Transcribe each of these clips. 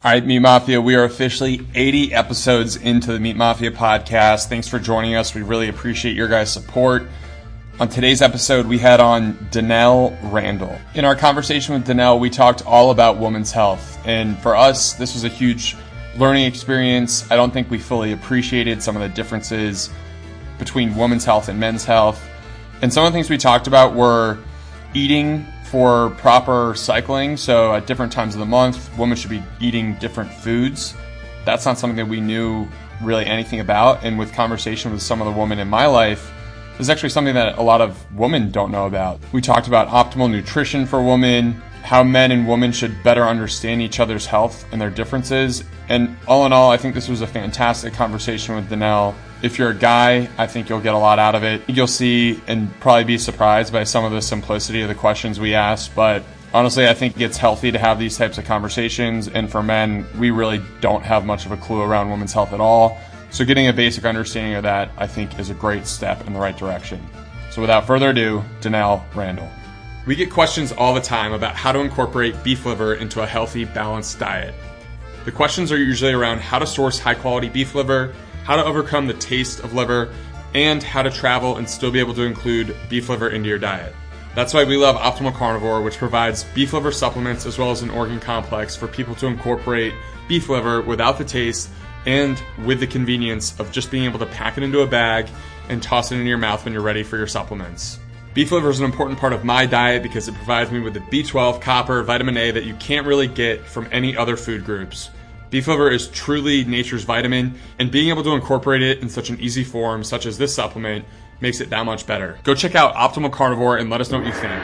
All right, Meat Mafia, we are officially 80 episodes into the Meat Mafia podcast. Thanks for joining us. We really appreciate your guys' support. On today's episode, we had on Danelle Randall. In our conversation with Danelle, we talked all about women's health. And for us, this was a huge learning experience. I don't think we fully appreciated some of the differences between women's health and men's health. And some of the things we talked about were eating for proper cycling. So at different times of the month, women should be eating different foods. That's not something that we knew really anything about. And with conversation with some of the women in my life, this is actually something that a lot of women don't know about. We talked about optimal nutrition for women, how men and women should better understand each other's health and their differences. And all in all, I think this was a fantastic conversation with Danelle. If you're a guy, I think you'll get a lot out of it. You'll see and probably be surprised by some of the simplicity of the questions we asked. But honestly, I think it's healthy to have these types of conversations. And for men, we really don't have much of a clue around women's health at all. So getting a basic understanding of that, I think, is a great step in the right direction. So without further ado, Danelle Randall. We get questions all the time about how to incorporate beef liver into a healthy, balanced diet. The questions are usually around how to source high-quality beef liver, how to overcome the taste of liver, and how to travel and still be able to include beef liver into your diet. That's why we love Optimal Carnivore, which provides beef liver supplements as well as an organ complex for people to incorporate beef liver without the taste and with the convenience of just being able to pack it into a bag and toss it into your mouth when you're ready for your supplements. Beef liver is an important part of my diet because it provides me with the B12, copper, vitamin A that you can't really get from any other food groups. Beef liver is truly nature's vitamin, and being able to incorporate it in such an easy form, such as this supplement, makes it that much better. Go check out Optimal Carnivore and let us know what you think.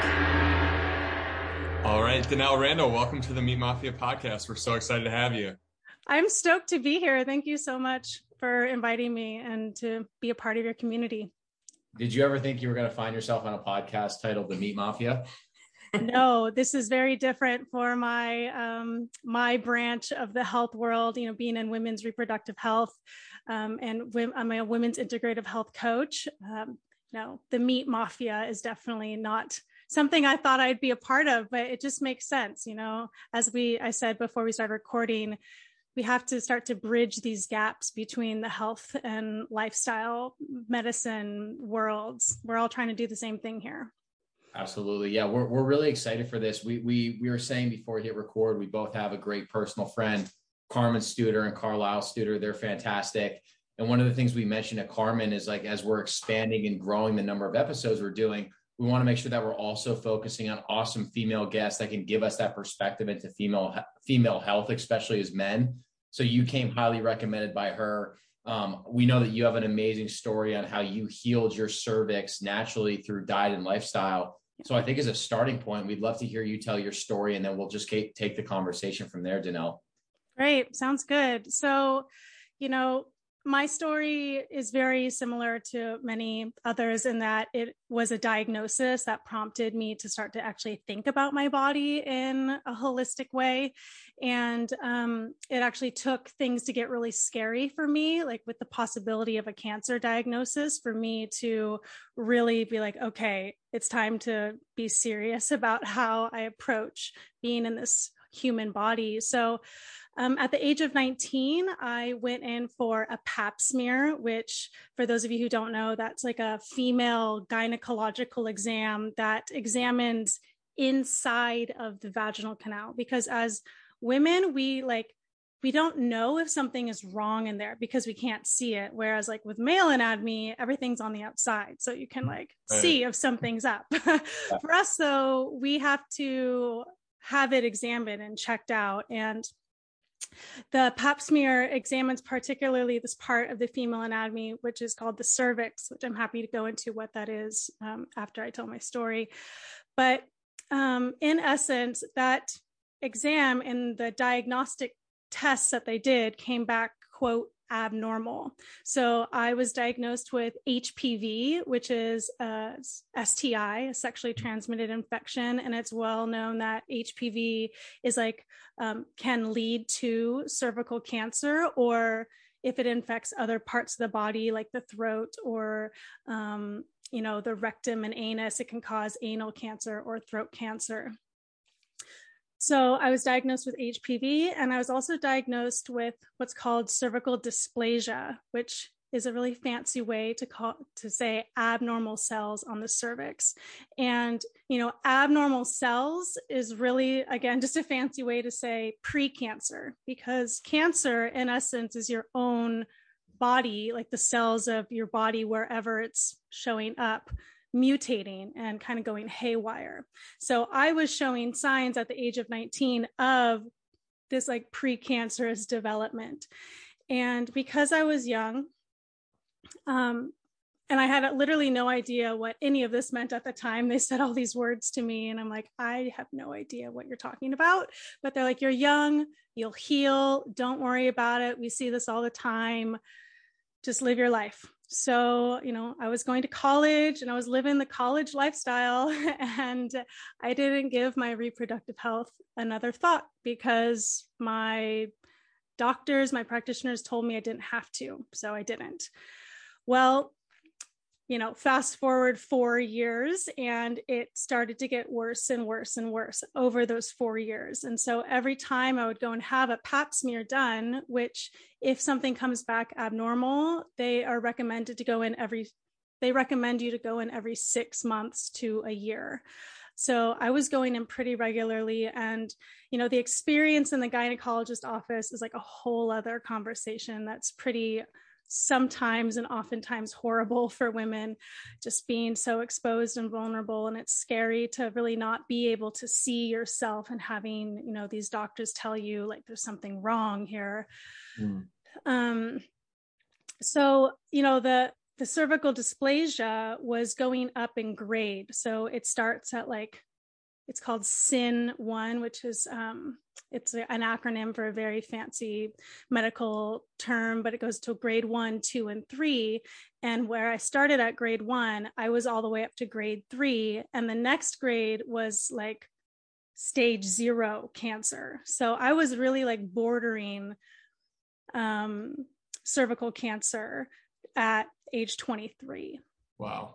All right, Danelle Randall, welcome to the Meat Mafia podcast. We're so excited to have you. I'm stoked to be here. Thank you so much for inviting me and to be a part of your community. Did you ever think you were going to find yourself on a podcast titled The Meat Mafia? No, this is very different for my my branch of the health world, being in women's reproductive health, and I'm a women's integrative health coach. No, the Meat Mafia is definitely not something I thought I'd be a part of, but it just makes sense. As I said before we started recording, we have to start to bridge these gaps between the health and lifestyle medicine worlds. We're all trying to do the same thing here. Absolutely. Yeah, we're really excited for this. We were saying before we hit record, we both have a great personal friend, Carmen Studer and Carlisle Studer. They're fantastic. And one of the things we mentioned at Carmen is, like, as we're expanding and growing the number of episodes we're doing, we want to make sure that we're also focusing on awesome female guests that can give us that perspective into female health, especially as men. So you came highly recommended by her. We know that you have an amazing story on how you healed your cervix naturally through diet and lifestyle. So I think as a starting point, we'd love to hear you tell your story, and then we'll just take the conversation from there, Danelle. Great. Sounds good. So, my story is very similar to many others in that it was a diagnosis that prompted me to start to actually think about my body in a holistic way. And it actually took things to get really scary for me, like with the possibility of a cancer diagnosis, for me to really be like, okay, it's time to be serious about how I approach being in this human body. So at the age of 19, I went in for a pap smear, which, for those of you who don't know, that's like a female gynecological exam that examines inside of the vaginal canal. Because as women, we don't know if something is wrong in there because we can't see it. Whereas like with male anatomy, everything's on the outside. So you can see if something's up. For us though, we have to have it examined and checked out. And the pap smear examines particularly this part of the female anatomy, which is called the cervix, which I'm happy to go into what that is after I tell my story. But in essence, that exam and the diagnostic tests that they did came back, quote, abnormal. So I was diagnosed with HPV, which is a STI, a sexually transmitted infection. And it's well known that HPV is can lead to cervical cancer, or if it infects other parts of the body, like the throat or, the rectum and anus, it can cause anal cancer or throat cancer. So I was diagnosed with HPV, and I was also diagnosed with what's called cervical dysplasia, which is a really fancy way to say abnormal cells on the cervix. And, abnormal cells is really, again, just a fancy way to say precancer, because cancer in essence is your own body, like the cells of your body, wherever it's showing up, mutating and kind of going haywire. So I was showing signs at the age of 19 of this like precancerous development. And because I was young, and I had literally no idea what any of this meant at the time. They said all these words to me, and I'm like, I have no idea what you're talking about. But they're like, you're young, you'll heal, don't worry about it. We see this all the time. Just live your life. So, I was going to college and I was living the college lifestyle, and I didn't give my reproductive health another thought because my doctors, my practitioners told me I didn't have to. So I didn't. Well, fast forward 4 years, and it started to get worse and worse and worse over those 4 years. And so every time I would go and have a pap smear done, which if something comes back abnormal, they recommend you to go in every 6 months to a year. So I was going in pretty regularly, and, the experience in the gynecologist office is like a whole other conversation that's pretty sometimes and oftentimes horrible for women, just being so exposed and vulnerable. And it's scary to really not be able to see yourself and having, these doctors tell you like there's something wrong here. So, the cervical dysplasia was going up in grade. So it starts at it's called SIN1, which is, it's an acronym for a very fancy medical term, but it goes to grade 1, 2, and 3. And where I started at grade 1, I was all the way up to grade 3. And the next grade was like stage 0 cancer. So I was really like bordering cervical cancer at age 23. Wow.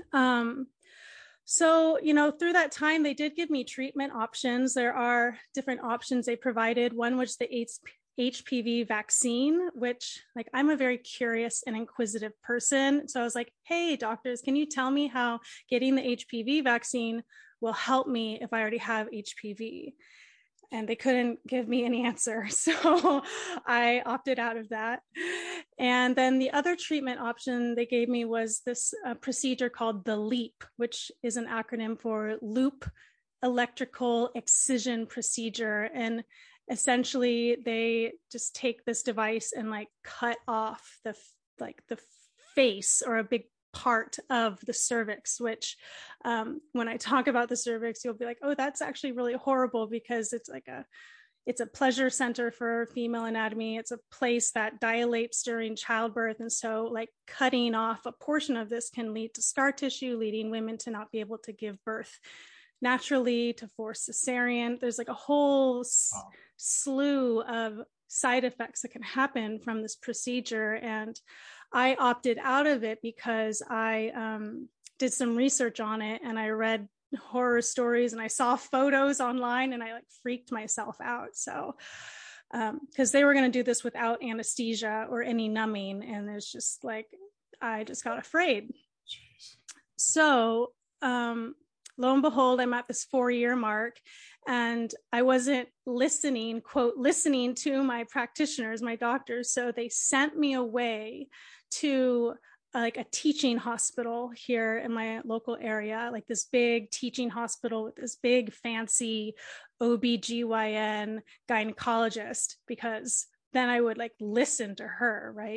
So, through that time, they did give me treatment options. There are different options they provided. One was the HPV vaccine, which I'm a very curious and inquisitive person. So I was like, hey, doctors, can you tell me how getting the HPV vaccine will help me if I already have HPV? And they couldn't give me any answer. So I opted out of that. And then the other treatment option they gave me was this procedure called the LEAP, which is an acronym for Loop Electrical Excision Procedure. And essentially they just take this device and cut off the face or a big part of the cervix, which when I talk about the cervix, you'll be like, oh, that's actually really horrible, because it's a pleasure center for female anatomy. It's a place that dilates during childbirth. And so cutting off a portion of this can lead to scar tissue, leading women to not be able to give birth naturally, to force cesarean. There's a whole slew of side effects that can happen from this procedure. And I opted out of it because I did some research on it, and I read horror stories and I saw photos online, and I freaked myself out. So, because they were going to do this without anesthesia or any numbing. And it's just I just got afraid. Jeez. So, lo and behold, I'm at this 4-year mark, and I wasn't listening to my practitioners, my doctors. So they sent me away to a teaching hospital here in my local area, this big teaching hospital with this big fancy OBGYN gynecologist, because then I would listen to her, right?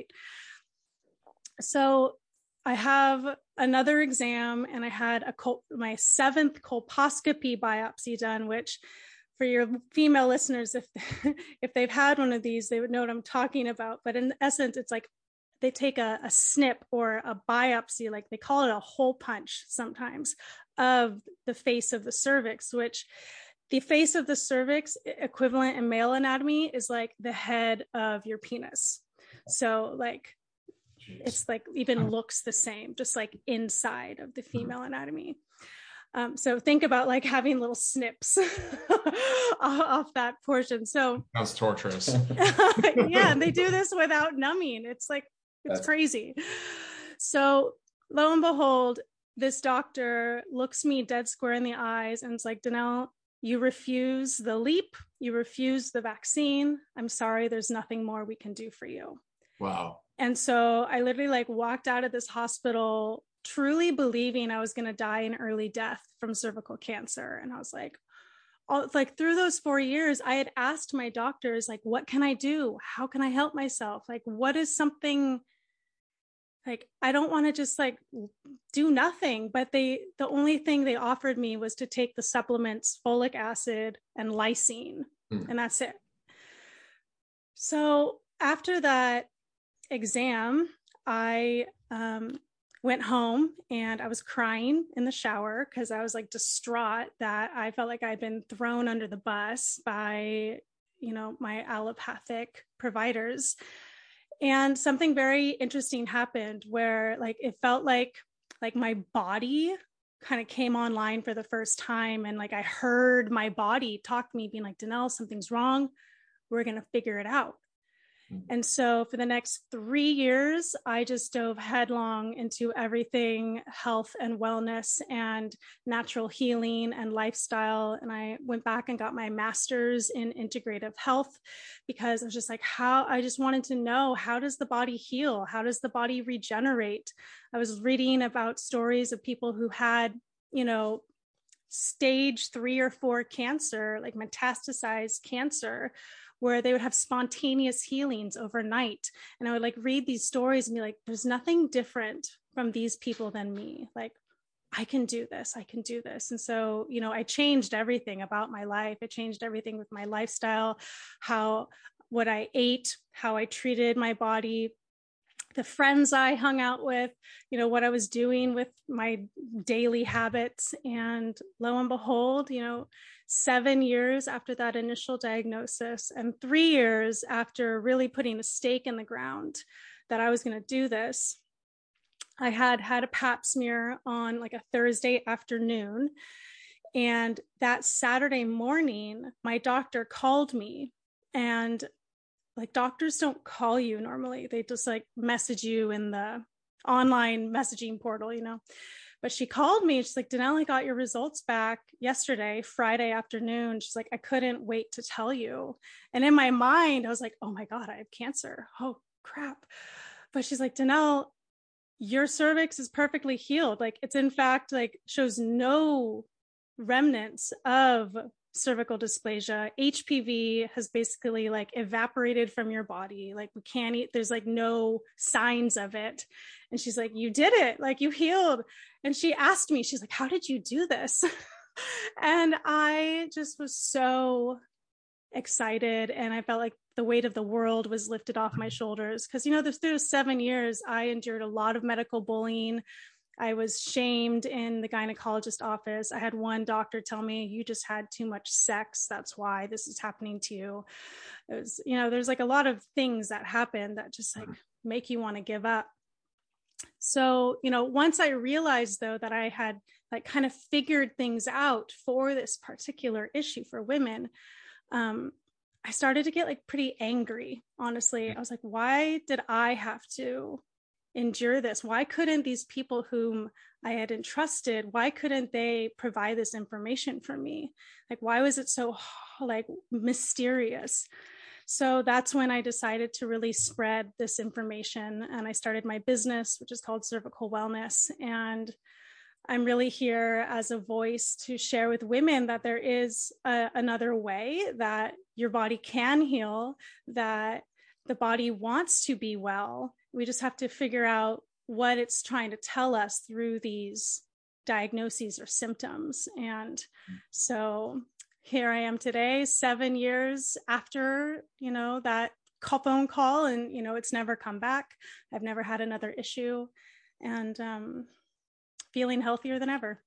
So I have another exam, and I had my 7th colposcopy biopsy done, which for your female listeners, if they've had one of these, they would know what I'm talking about. But in essence, it's they take a snip or a biopsy, they call it a hole punch sometimes, of the face of the cervix, which the face of the cervix equivalent in male anatomy is the head of your penis. So it's even looks the same, just inside of the female anatomy. So think about like having little snips off that portion. So that's torturous. Yeah, and they do this without numbing. It's like, it's crazy. So lo and behold, this doctor looks me dead square in the eyes and it's like, Danelle, you refuse the leap. You refuse the vaccine. I'm sorry. There's nothing more we can do for you. Wow. And so I literally like walked out of this hospital truly believing I was going to die an early death from cervical cancer. And I was like, through those 4 years, I had asked my doctors, like, what can I do? How can I help myself? Like, what is something, like, I don't want to just like do nothing, but the only thing they offered me was to take the supplements, folic acid and lysine, and that's it. So after that exam, I went home and I was crying in the shower because I was like distraught that I felt like I'd been thrown under the bus by, my allopathic providers. And something very interesting happened where like it felt like my body kind of came online for the first time. And like I heard my body talk to me being like, Danelle, something's wrong. We're going to figure it out. And so for the next 3 years, I just dove headlong into everything health and wellness and natural healing and lifestyle. And I went back and got my master's in integrative health because I was just like, I just wanted to know, how does the body heal? How does the body regenerate? I was reading about stories of people who had, stage 3 or 4 cancer, like metastasized cancer, where they would have spontaneous healings overnight. And I would like read these stories and be like, there's nothing different from these people than me. Like, I can do this. I can do this. And so, I changed everything about my life. It changed everything with my lifestyle, what I ate, how I treated my body, the friends I hung out with, what I was doing with my daily habits. And lo and behold, 7 years after that initial diagnosis and 3 years after really putting a stake in the ground that I was going to do this, I had a pap smear on like a Thursday afternoon. And that Saturday morning, my doctor called me, and like doctors don't call you normally. They just like message you in the online messaging portal, But she called me. She's like, Danelle, I got your results back yesterday, Friday afternoon. She's like, I couldn't wait to tell you. And in my mind, I was like, oh my God, I have cancer. Oh crap. But she's like, Danelle, your cervix is perfectly healed. Like it's in fact like shows no remnants of cervical dysplasia. HPV has basically like evaporated from your body. Like we can't eat, there's like no signs of it. And she's like, you did it, like you healed. And she asked me, she's like, how did you do this? And I just was so excited. And I felt like the weight of the world was lifted off my shoulders. Cause through 7 years, I endured a lot of medical bullying. I was shamed in the gynecologist office. I had one doctor tell me, you just had too much sex. That's why this is happening to you. It was, there's like a lot of things that happen that just like make you want to give up. So, once I realized though, that I had like kind of figured things out for this particular issue for women, I started to get like pretty angry, honestly. I was like, why did I have to endure this? Why couldn't these people whom I had entrusted, why couldn't they provide this information for me? Like, why was it so like mysterious? So that's when I decided to really spread this information. And I started my business, which is called Cervical Wellness. And I'm really here as a voice to share with women that there is another way, that your body can heal, that the body wants to be well. We just have to figure out what it's trying to tell us through these diagnoses or symptoms. And so here I am today, 7 years after, that phone call, and, it's never come back. I've never had another issue, and feeling healthier than ever.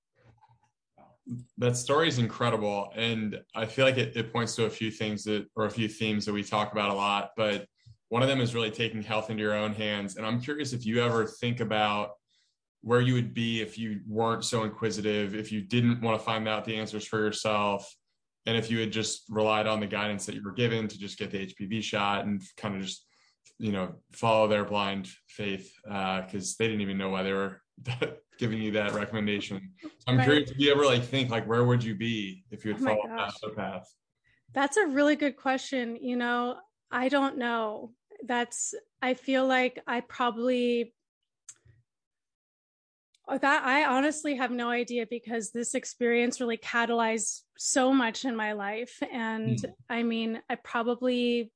That story is incredible. And I feel like it points to a few things a few themes that we talk about a lot, but one of them is really taking health into your own hands. And I'm curious if you ever think about where you would be if you weren't so inquisitive, if you didn't want to find out the answers for yourself, and if you had just relied on the guidance that you were given to just get the HPV shot and kind of just, follow their blind faith, because they didn't even know why they were giving you that recommendation. So I'm curious, if you ever think where would you be if you had followed that other path? That's a really good question. I don't know. I feel like I honestly have no idea, because this experience really catalyzed so much in my life. And I mean, I probably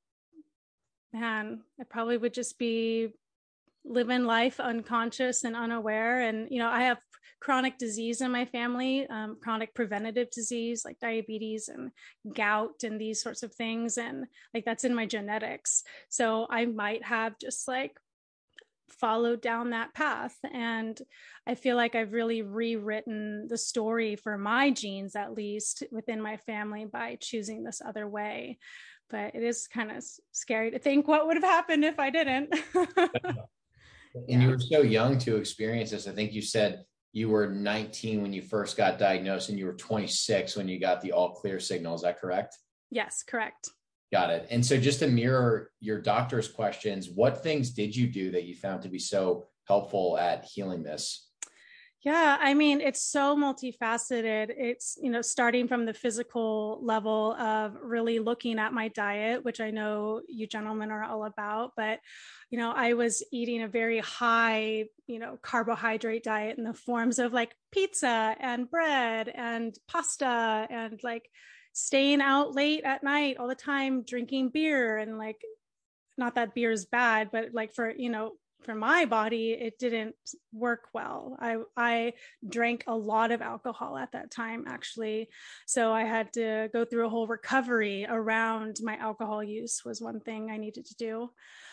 would just be living life unconscious and unaware. And, I have chronic disease in my family, chronic preventative disease like diabetes and gout and these sorts of things. And that's in my genetics. So I might have just followed down that path. And I feel like I've really rewritten the story for my genes, at least within my family, by choosing this other way. But it is kind of scary to think what would have happened if I didn't. And you were so young to experience this. I think you said you were 19 when you first got diagnosed, and you were 26 when you got the all clear signal. Is that correct? Yes, correct. Got it. And so just to mirror your doctor's questions, what things did you do that you found to be so helpful at healing this? Yeah, I mean, it's so multifaceted. It's, starting from the physical level of really looking at my diet, which I know you gentlemen are all about, but, I was eating a very high, carbohydrate diet in the forms of pizza and bread and pasta and staying out late at night all the time, drinking beer. And not that beer is bad, but for my body, it didn't work well. I drank a lot of alcohol at that time, actually. So I had to go through a whole recovery around my alcohol use was one thing I needed to do.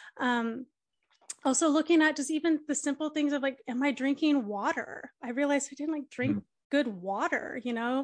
Also looking at just even the simple things of am I drinking water? I realized I didn't drink good water,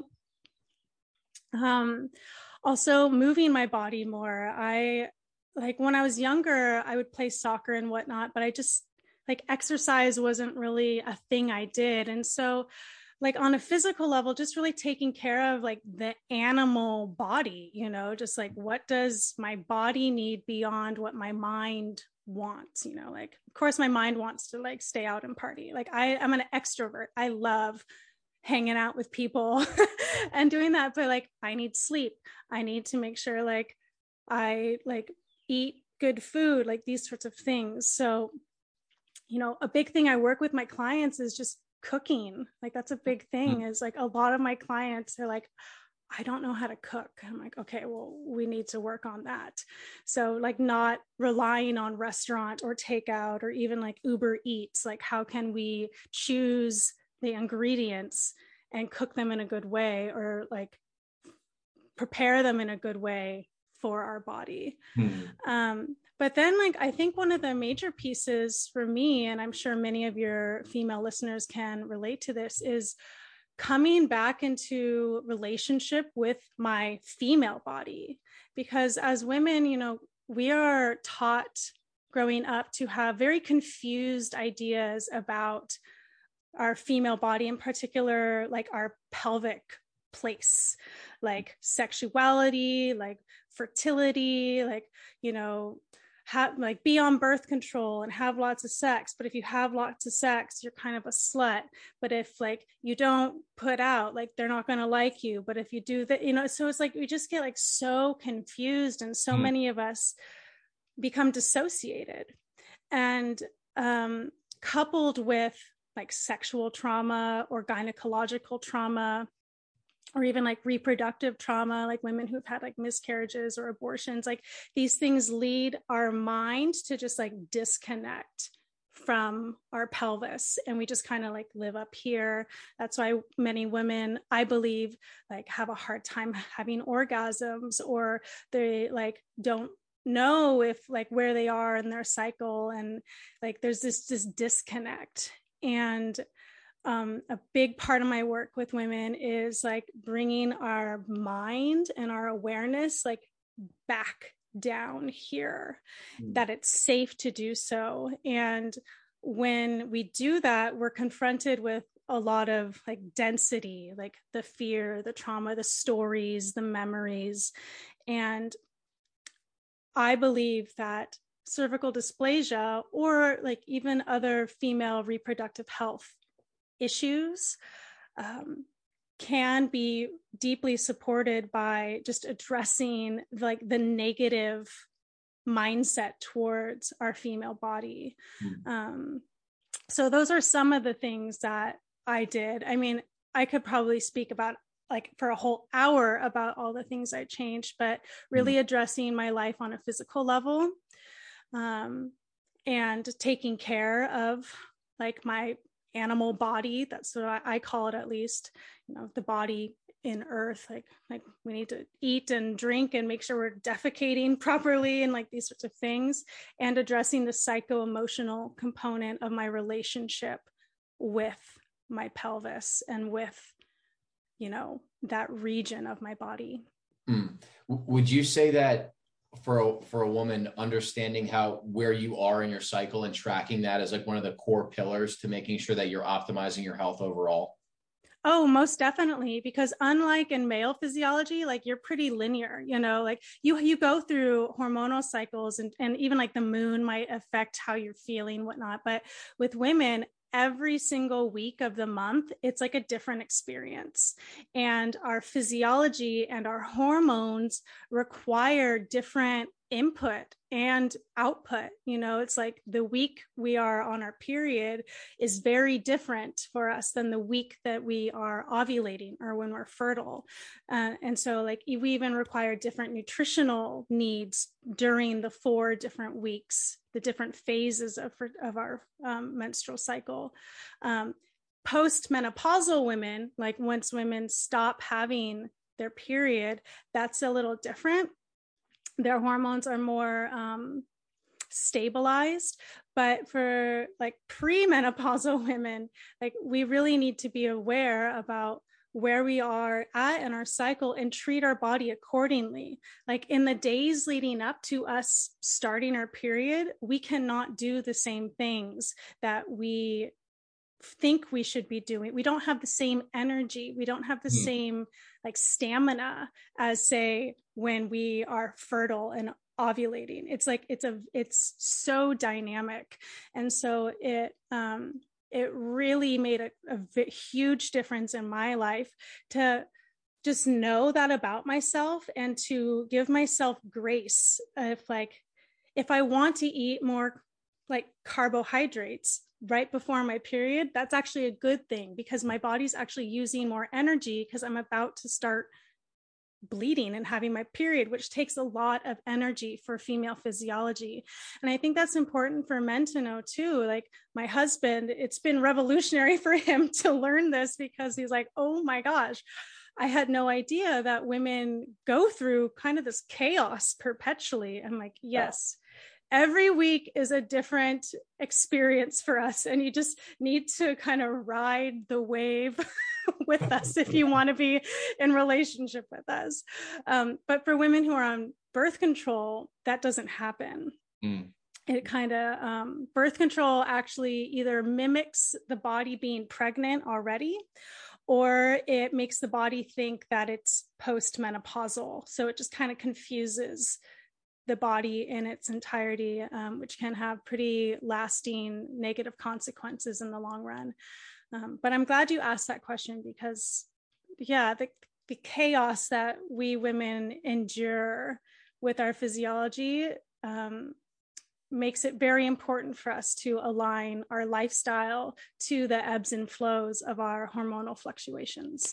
Also moving my body more. When I was younger, I would play soccer and whatnot, but I just exercise wasn't really a thing I did. And so on a physical level, just really taking care of the animal body, just what does my body need beyond what my mind wants, of course my mind wants to stay out and party. I'm an extrovert. I love hanging out with people and doing that, but I need sleep. I need to make sure I eat good food, these sorts of things. So, a big thing I work with my clients is just cooking. That's a big thing, is a lot of my clients are I don't know how to cook. I'm okay, well, we need to work on that. So not relying on restaurant or takeout or even Uber Eats, how can we choose the ingredients and cook them in a good way, or prepare them in a good way for our body. But then I think one of the major pieces for me, and I'm sure many of your female listeners can relate to this, is coming back into relationship with my female body. Because as women, we are taught growing up to have very confused ideas about our female body, in particular, our pelvic place, sexuality, fertility, be on birth control and have lots of sex. But if you have lots of sex, you're kind of a slut. But if you don't put out, they're not going to like you. But if you do that, so it's we just get so confused, and so many of us become dissociated. And coupled with sexual trauma or gynecological trauma, or even reproductive trauma, women who've had miscarriages or abortions, these things lead our mind to just disconnect from our pelvis, and we just kind of live up here. That's why many women, I believe, have a hard time having orgasms, or they don't know if where they are in their cycle, and there's this disconnect. And a big part of my work with women is bringing our mind and our awareness back down here, that it's safe to do so. And when we do that, we're confronted with a lot of like density, like the fear, the trauma, the stories, the memories. And I believe that cervical dysplasia, or like even other female reproductive health issues, can be deeply supported by just addressing like the negative mindset towards our female body. So those are some of the things that I did. I mean, I could probably speak about like for a whole hour about all the things I changed, but really addressing my life on a physical level, and taking care of like my animal body. That's what I call it, at least, you know, the body in earth, like we need to eat and drink and make sure we're defecating properly and like these sorts of things, and addressing the psycho-emotional component of my relationship with my pelvis and with, you know, that region of my body. Would you say that for a woman, understanding where you are in your cycle and tracking that as like one of the core pillars to making sure that you're optimizing your health overall? Oh, most definitely. Because unlike in male physiology, like you're pretty linear, you know, like you go through hormonal cycles, and even like the moon might affect how you're feeling, whatnot. But with women, every single week of the month, it's like a different experience. And our physiology and our hormones require different input and output. You know, it's like the week we are on our period is very different for us than the week that we are ovulating or when we're fertile. And so like we even require different nutritional needs during the 4 different weeks, the different phases of our menstrual cycle. Post-menopausal women, like once women stop having their period, that's a little different. Their hormones are more stabilized. But for like premenopausal women, like we really need to be aware about where we are at in our cycle and treat our body accordingly. Like in the days leading up to us starting our period, we cannot do the same things that we think we should be doing. We don't have the same energy. We don't have the same like stamina as, say, when we are fertile and ovulating. It's like it's so dynamic. And so it really made a huge difference in my life to just know that about myself and to give myself grace. If I want to eat more like carbohydrates right before my period, that's actually a good thing, because my body's actually using more energy because I'm about to start bleeding and having my period, which takes a lot of energy for female physiology. And I think that's important for men to know too. Like my husband, it's been revolutionary for him to learn this, because he's like, oh my gosh, I had no idea that women go through kind of this chaos perpetually. I'm like, yes. Every week is a different experience for us, and you just need to kind of ride the wave with us if you want to be in relationship with us. But for women who are on birth control, that doesn't happen. It kind of, birth control actually either mimics the body being pregnant already, or it makes the body think that it's postmenopausal. So it just kind of confuses the body in its entirety, which can have pretty lasting negative consequences in the long run. But I'm glad you asked that question, because the chaos that we women endure with our physiology makes it very important for us to align our lifestyle to the ebbs and flows of our hormonal fluctuations.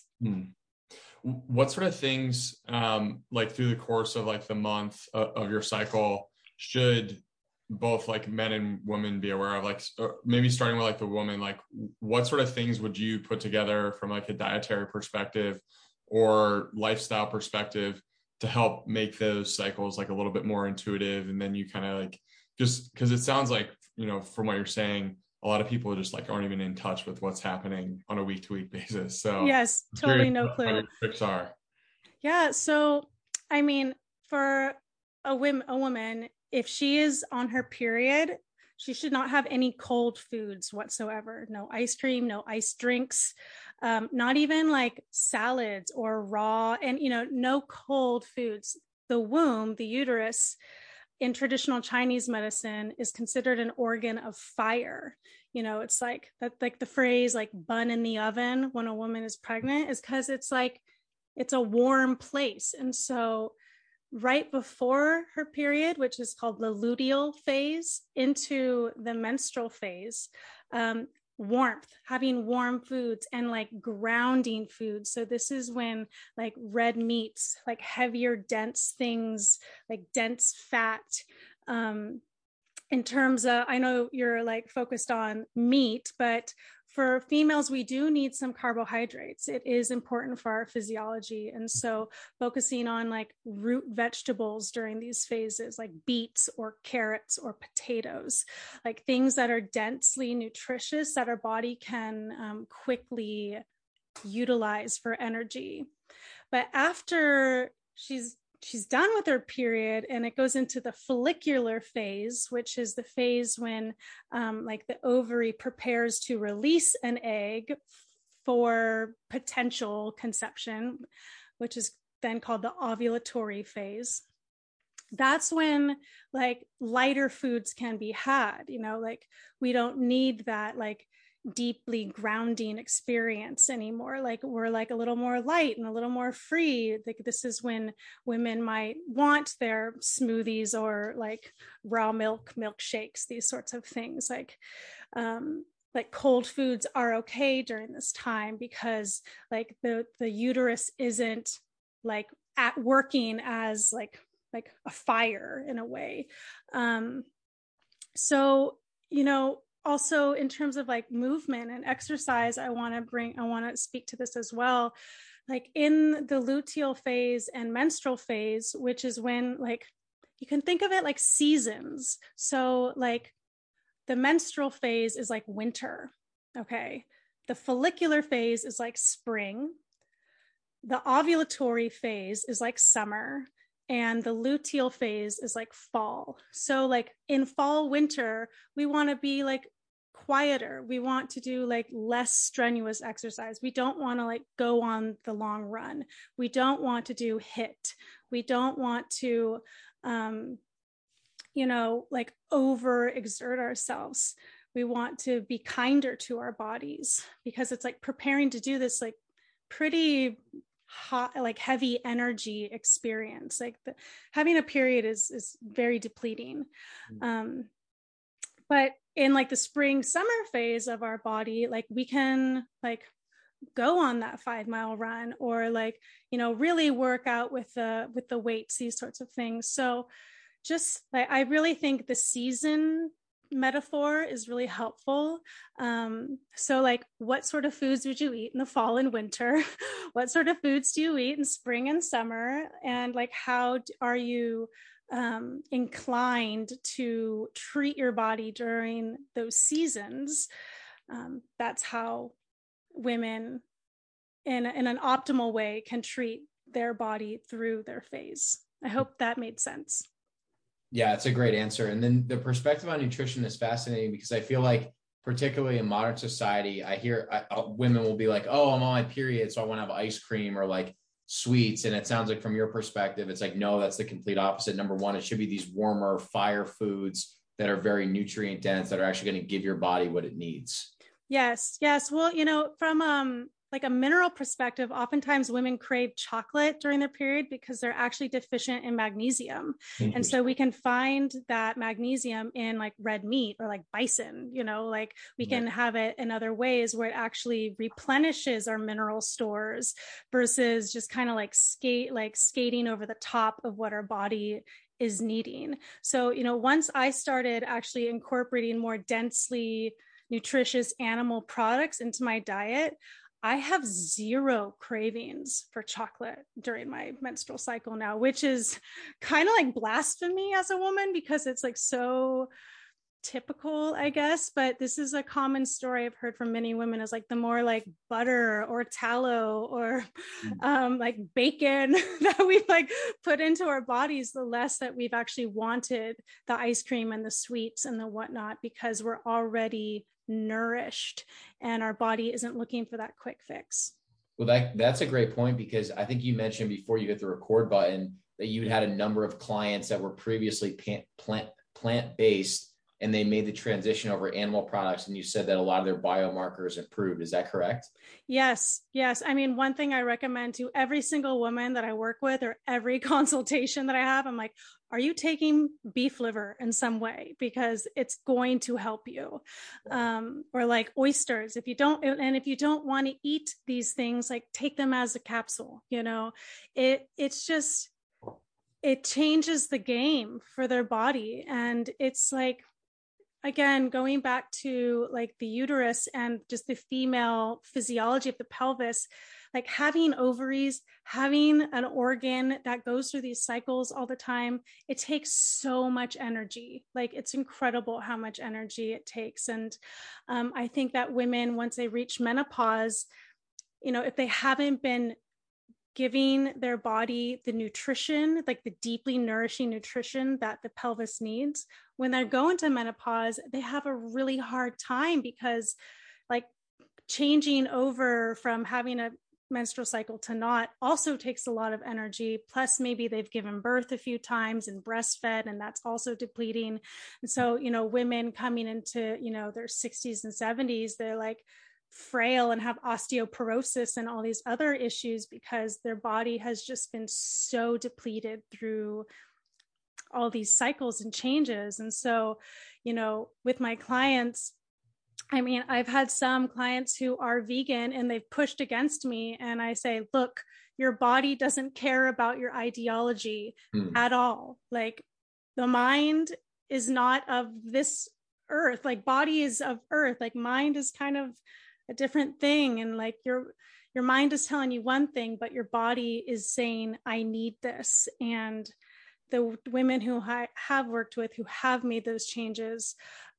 What sort of things, like through the course of like the month of your cycle, should both like men and women be aware of? Like maybe starting with like the woman, like what sort of things would you put together from like a dietary perspective or lifestyle perspective to help make those cycles like a little bit more intuitive? And then you kind of like, just because it sounds like, you know, from what you're saying, a lot of people just like aren't even in touch with what's happening on a week-to-week basis. So yes, totally no clue. What your tricks are. Yeah. So, I mean, for a woman, if she is on her period, she should not have any cold foods whatsoever. No ice cream, no ice drinks, not even like salads or raw, and, no cold foods. The womb, the uterus, in traditional Chinese medicine is considered an organ of fire. It's like that, like the phrase like bun in the oven when a woman is pregnant is because it's like, it's a warm place. And so right before her period, which is called the luteal phase, into the menstrual phase, warmth, having warm foods and like grounding foods. So this is when like red meats, like heavier, dense things, like dense fat. In terms of, I know you're like focused on meat, but for females, we do need some carbohydrates. It is important for our physiology. And so focusing on like root vegetables during these phases, like beets or carrots or potatoes, like things that are densely nutritious that our body can quickly utilize for energy. But after she's done with her period and it goes into the follicular phase, which is the phase when like the ovary prepares to release an egg for potential conception, which is then called the ovulatory phase. That's when like lighter foods can be had, like we don't need that like deeply grounding experience anymore. Like we're like a little more light and a little more free. Like this is when women might want their smoothies or like raw milkshakes, these sorts of things. Like cold foods are okay during this time because like the uterus isn't like at working as like a fire in a way. So, also in terms of like movement and exercise, I want to speak to this as well. Like in the luteal phase and menstrual phase, which is when like, you can think of it like seasons. So like the menstrual phase is like winter. Okay. The follicular phase is like spring. The ovulatory phase is like summer. And the luteal phase is like fall. So like in fall, winter, we want to be like quieter. We want to do like less strenuous exercise. We don't want to like go on the long run. We don't want to do HIIT. We don't want to, like overexert ourselves. We want to be kinder to our bodies because it's like preparing to do this like pretty hot, like heavy energy experience. Like having a period is very depleting. But in like the spring summer phase of our body, like we can like go on that 5-mile run or like, really work out with the weights, these sorts of things. So just like, I really think the season metaphor is really helpful. So like, what sort of foods would you eat in the fall and winter? What sort of foods do you eat in spring and summer? And like, how are you inclined to treat your body during those seasons? That's how women in an optimal way can treat their body through their phase. I hope that made sense. Yeah, it's a great answer. And then the perspective on nutrition is fascinating because I feel like, particularly in modern society, I hear women will be like, oh, I'm on my period, so I want to have ice cream or like sweets. And it sounds like from your perspective, it's like, no, that's the complete opposite. Number one, it should be these warmer fire foods that are very nutrient dense, that are actually going to give your body what it needs. Yes. Well, from like a mineral perspective, oftentimes women crave chocolate during their period because they're actually deficient in magnesium. And so we can find that magnesium in like red meat or like bison, like we can have it in other ways where it actually replenishes our mineral stores versus just kind of like skating over the top of what our body is needing. So, once I started actually incorporating more densely nutritious animal products into my diet, I have zero cravings for chocolate during my menstrual cycle now, which is kind of like blasphemy as a woman because it's like so typical, I guess, but this is a common story I've heard from many women, is like the more like butter or tallow or like bacon that we've like put into our bodies, the less that we've actually wanted the ice cream and the sweets and the whatnot, because we're already nourished and our body isn't looking for that quick fix. Well, that's a great point, because I think you mentioned before you hit the record button that you'd had a number of clients that were previously plant-based, and they made the transition over animal products. And you said that a lot of their biomarkers improved. Is that correct? Yes. I mean, one thing I recommend to every single woman that I work with, or every consultation that I have, I'm like, are you taking beef liver in some way? Because it's going to help you. Or like oysters, if you don't want to eat these things, like take them as a capsule, it's just, it changes the game for their body. And it's like, again, going back to like the uterus and just the female physiology of the pelvis, like having ovaries, having an organ that goes through these cycles all the time, it takes so much energy. Like it's incredible how much energy it takes. And I think that women, once they reach menopause, if they haven't been giving their body the nutrition, like the deeply nourishing nutrition that the pelvis needs, when they go into menopause, they have a really hard time, because like changing over from having a menstrual cycle to not also takes a lot of energy. Plus maybe they've given birth a few times and breastfed, and that's also depleting. And so, women coming into, their 60s and 70s, they're like frail and have osteoporosis and all these other issues, because their body has just been so depleted through all these cycles and changes. And so, with my clients, I mean, I've had some clients who are vegan and they've pushed against me, and I say, look, your body doesn't care about your ideology at all. Like the mind is not of this earth, like body is of earth, like mind is kind of a different thing. And like your mind is telling you one thing, but your body is saying, I need this. And the women who I have worked with who have made those changes,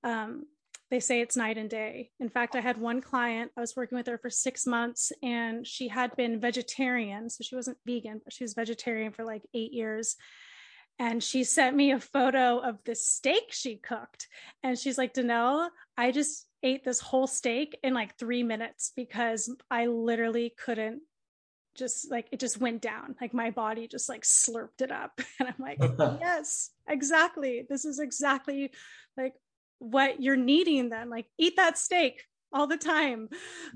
they say it's night and day. In fact, I had one client, I was working with her for 6 months, and she had been vegetarian. So she wasn't vegan, but she was vegetarian for like 8 years. And she sent me a photo of the steak she cooked. And she's like, Danelle, I just ate this whole steak in like 3 minutes, because I literally couldn't, just like, it just went down. Like my body just like slurped it up. And I'm like, yes, exactly. This is exactly like what you're needing then. Like eat that steak all the time.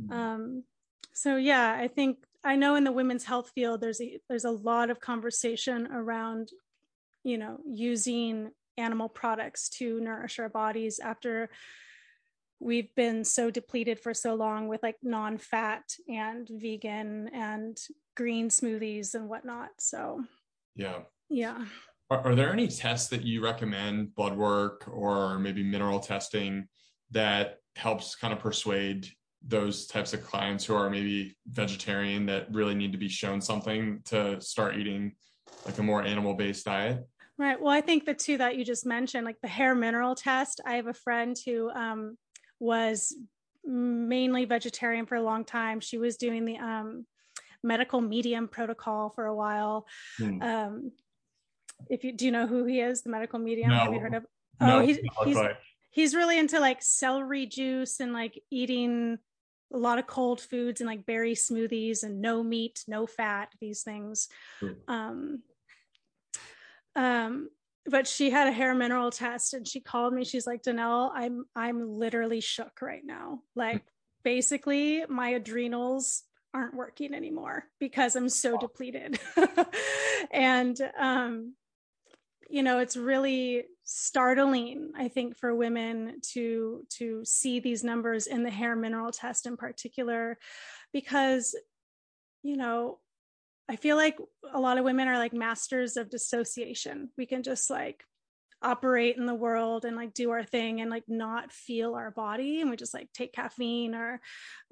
So yeah, I know in the women's health field, there's a lot of conversation around, using animal products to nourish our bodies after we've been so depleted for so long with like non-fat and vegan and green smoothies and whatnot. So yeah. Are there any tests that you recommend, blood work or maybe mineral testing, that helps kind of persuade those types of clients who are maybe vegetarian that really need to be shown something to start eating like a more animal-based diet? Right. Well, I think the two that you just mentioned, like the hair mineral test, I have a friend who was mainly vegetarian for a long time. She was doing the medical medium protocol for a while. Do you know who he is, the medical medium? No. Have you heard of? No, he's really into like celery juice and like eating a lot of cold foods and like berry smoothies and no meat, no fat, these things. But she had a hair mineral test and she called me. She's like, Danelle, I'm literally shook right now. Like basically my adrenals aren't working anymore because I'm so depleted. And, it's really startling, I think, for women to see these numbers in the hair mineral test in particular, because, I feel like a lot of women are like masters of dissociation. We can just like operate in the world and like do our thing and like not feel our body. And we just like take caffeine or,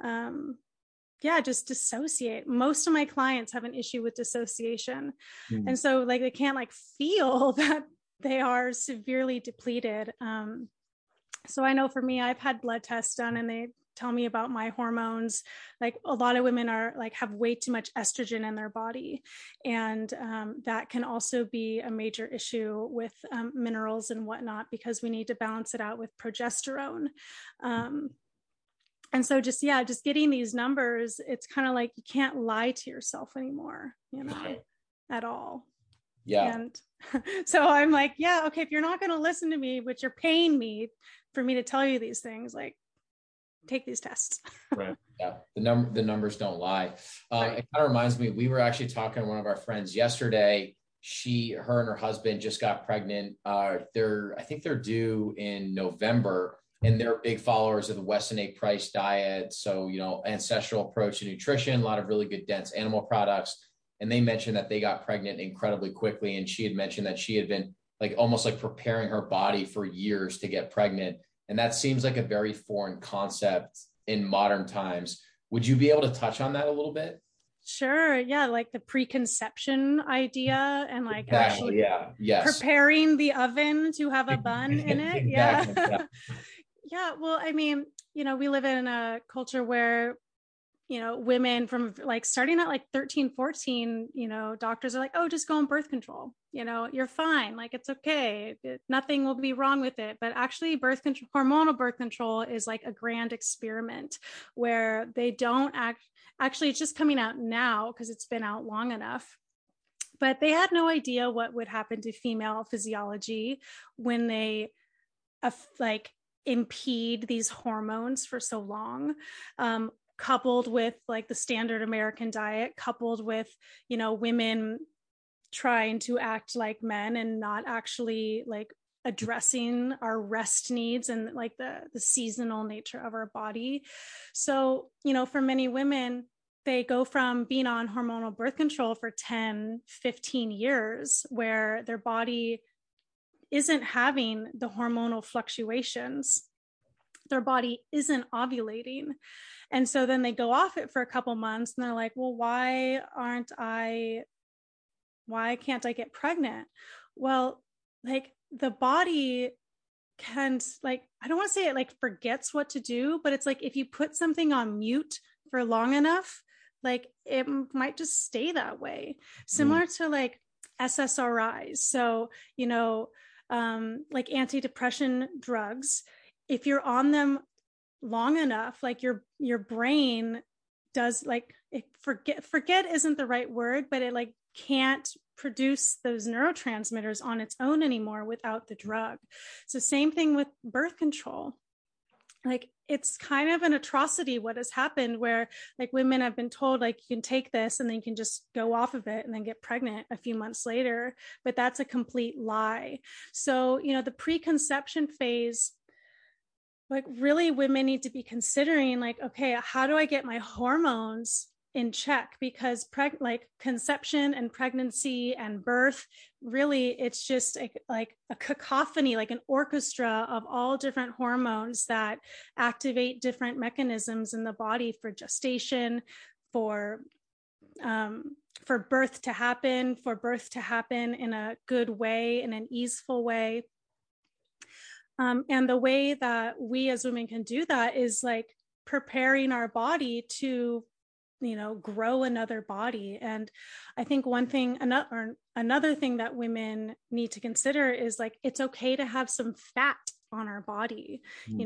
just dissociate. Most of my clients have an issue with dissociation. And so like, they can't like feel that they are severely depleted. So I know for me, I've had blood tests done and they tell me about my hormones. Like a lot of women are like have way too much estrogen in their body. And that can also be a major issue with minerals and whatnot, because we need to balance it out with progesterone. And so just getting these numbers, it's kind of like you can't lie to yourself anymore, at all. Yeah. And so I'm like, yeah, okay, if you're not going to listen to me, but you're paying me for me to tell you these things, like take these tests. Right. Yeah. The numbers don't lie. Right. It kind of reminds me, we were actually talking to one of our friends yesterday. Her and her husband just got pregnant. I think they're due in November, and they're big followers of the Weston A. Price diet. So, ancestral approach to nutrition, a lot of really good dense animal products. And they mentioned that they got pregnant incredibly quickly. And she had mentioned that she had been like almost like preparing her body for years to get pregnant. And that seems like a very foreign concept in modern times. Would you be able to touch on that a little bit? Sure. Yeah. Like the preconception idea and like exactly, actually preparing the oven to have a bun in it. Exactly, yeah. Yeah. Well, I mean, we live in a culture where women from like starting at like 13, 14, doctors are like, oh, just go on birth control. You're fine. Like, it's okay. Nothing will be wrong with it. But actually hormonal birth control is like a grand experiment where they don't actually, it's just coming out now because it's been out long enough. But they had no idea what would happen to female physiology when they impede these hormones for so long. Coupled with like the standard American diet, coupled with, women trying to act like men and not actually like addressing our rest needs and like the seasonal nature of our body. So, for many women, they go from being on hormonal birth control for 10, 15 years where their body isn't having the hormonal fluctuations. Their body isn't ovulating. And so then they go off it for a couple months and they're like, well, why can't I get pregnant? Well, like the body can like, I don't want to say it like forgets what to do, but it's like, if you put something on mute for long enough, like it might just stay that way. Similar to like SSRIs. So, like antidepressant drugs, if you're on them long enough, like your brain does like forget isn't the right word, but it like can't produce those neurotransmitters on its own anymore without the drug. So same thing with birth control. Like it's kind of an atrocity what has happened where like women have been told like you can take this and then you can just go off of it and then get pregnant a few months later, but that's a complete lie. So the preconception phase, like really women need to be considering like, okay, how do I get my hormones in check? Because like conception and pregnancy and birth, really it's just like a cacophony, like an orchestra of all different hormones that activate different mechanisms in the body for gestation, for birth to happen in a good way, in an easeful way. And the way that we as women can do that is like preparing our body to, grow another body. And I think another thing that women need to consider is like, it's okay to have some fat on our body.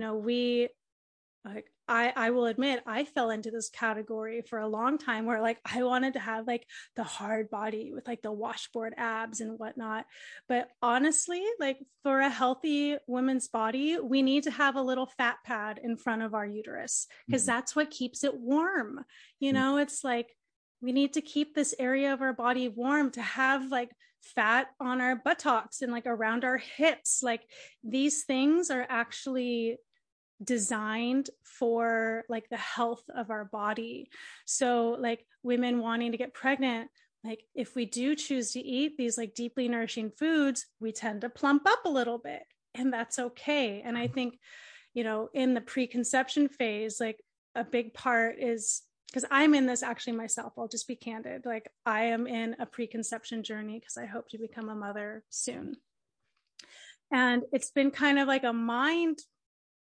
I will admit I fell into this category for a long time where like I wanted to have like the hard body with like the washboard abs and whatnot. But honestly, like for a healthy woman's body, we need to have a little fat pad in front of our uterus because that's what keeps it warm. It's like we need to keep this area of our body warm, to have like fat on our buttocks and like around our hips. Like these things are actually designed for like the health of our body. So like women wanting to get pregnant, like if we do choose to eat these like deeply nourishing foods, we tend to plump up a little bit, and that's okay. And I think, in the preconception phase, like a big part is, because I'm in this actually myself, I'll just be candid. Like I am in a preconception journey because I hope to become a mother soon. And it's been kind of like a mind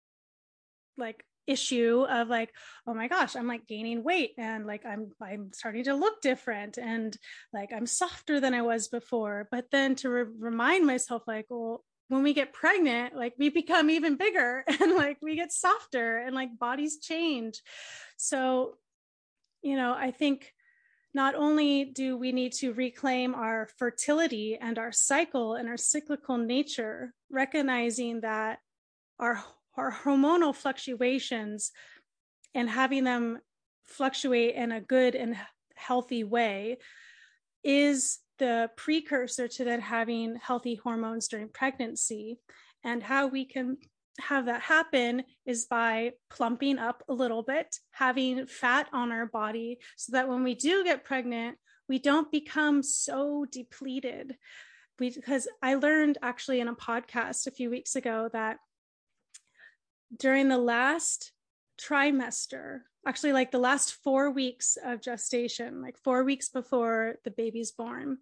like issue of like, oh my gosh, I'm like gaining weight and like I'm starting to look different and like I'm softer than I was before. But then to remind myself like, well, when we get pregnant, like we become even bigger and like we get softer and like bodies change. So, I think not only do we need to reclaim our fertility and our cycle and our cyclical nature, recognizing that our hormonal fluctuations and having them fluctuate in a good and healthy way is the precursor to then having healthy hormones during pregnancy. And how we can have that happen is by plumping up a little bit, having fat on our body so that when we do get pregnant, we don't become so depleted. Because I learned actually in a podcast a few weeks ago that during the last trimester, actually like the last 4 weeks of gestation, like 4 weeks before the baby's born,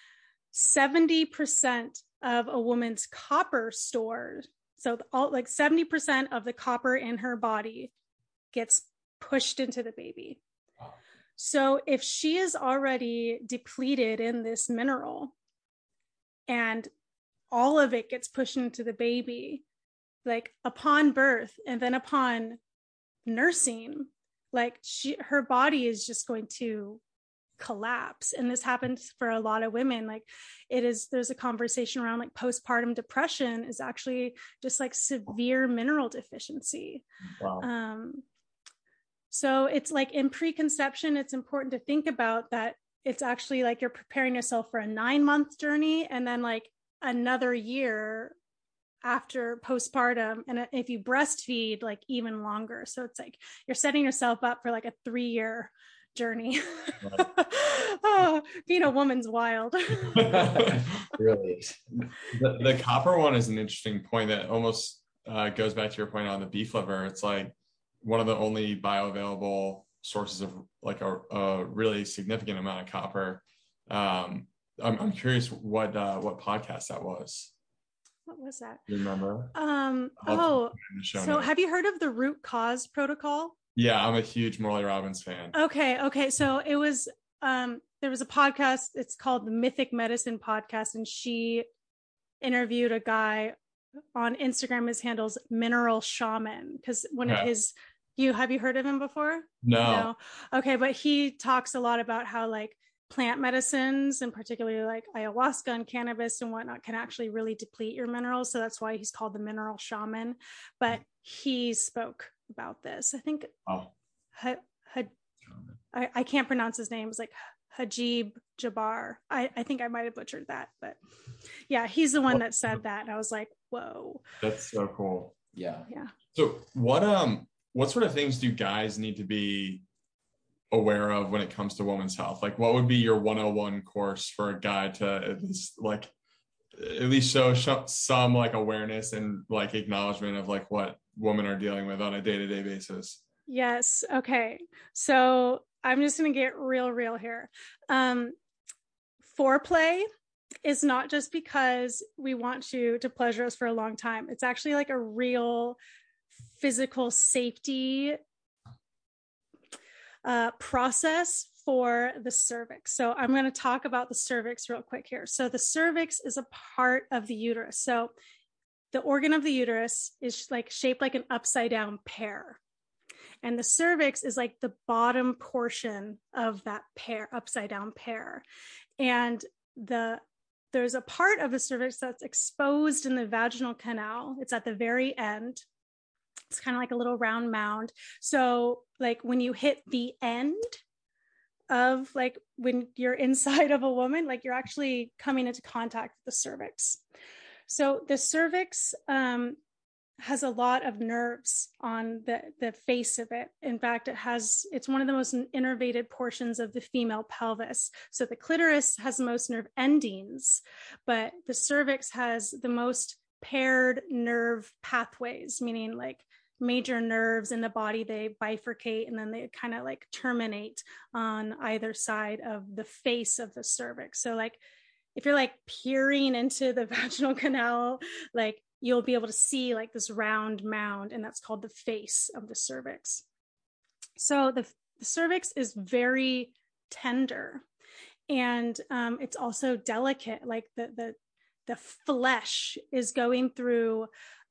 70% of a woman's copper stores, so like 70% of the copper in her body gets pushed into the baby. So if she is already depleted in this mineral and all of it gets pushed into the baby, like upon birth and then upon nursing, like her body is just going to collapse. And this happens for a lot of women. Like there's a conversation around like postpartum depression is actually just like severe mineral deficiency. Wow. So it's like in preconception, it's important to think about that. It's actually like you're preparing yourself for a 9-month journey and then like another year after postpartum. And if you breastfeed, like even longer. So it's like you're setting yourself up for like a 3-year journey. Oh, being a woman's wild. Really. The copper one is an interesting point that almost goes back to your point on the beef liver. It's like one of the only bioavailable sources of like a really significant amount of copper. I'm curious what podcast that was. What was that? You remember? So have you heard of the root cause protocol? Yeah, I'm a huge Morley Robbins fan. Okay. So it was, there was a podcast, it's called the Mythic Medicine Podcast. And she interviewed a guy on Instagram. His handle's Mineral Shaman. Cause one of his, have you heard of him before? No. Okay. But he talks a lot about how like plant medicines and particularly like ayahuasca and cannabis and whatnot can actually really deplete your minerals. So that's why he's called the Mineral Shaman. But he spoke about this. I think I can't pronounce his name. It's like Hajib Jabbar. I think I might have butchered that, but yeah, he's the one that said that. And I was like, whoa. That's so cool. Yeah. So what sort of things do guys need to be aware of when it comes to women's health? Like what would be your 101 course for a guy to at least show some like awareness and like acknowledgement of like what women are dealing with on a day-to-day basis? Yes. Okay. So I'm just going to get real here. Foreplay is not just because we want you to pleasure us for a long time. It's actually like a real physical safety process for the cervix. So I'm going to talk about the cervix real quick here. So the cervix is a part of the uterus. So the organ of the uterus is like shaped like an upside down pear. And the cervix is like the bottom portion of that pear, upside down pear. And there's a part of the cervix that's exposed in the vaginal canal. It's at the very end. It's kind of like a little round mound. So like when you hit the end of like when you're inside of a woman, like you're actually coming into contact with the cervix. So the cervix has a lot of nerves on the face of it. In fact, it's one of the most innervated portions of the female pelvis. So the clitoris has the most nerve endings, but the cervix has the most paired nerve pathways, meaning like major nerves in the body, they bifurcate and then they kind of like terminate on either side of the face of the cervix. So like if you're like peering into the vaginal canal, like you'll be able to see like this round mound, and that's called the face of the cervix. So the cervix is very tender, and it's also delicate. Like the flesh is going through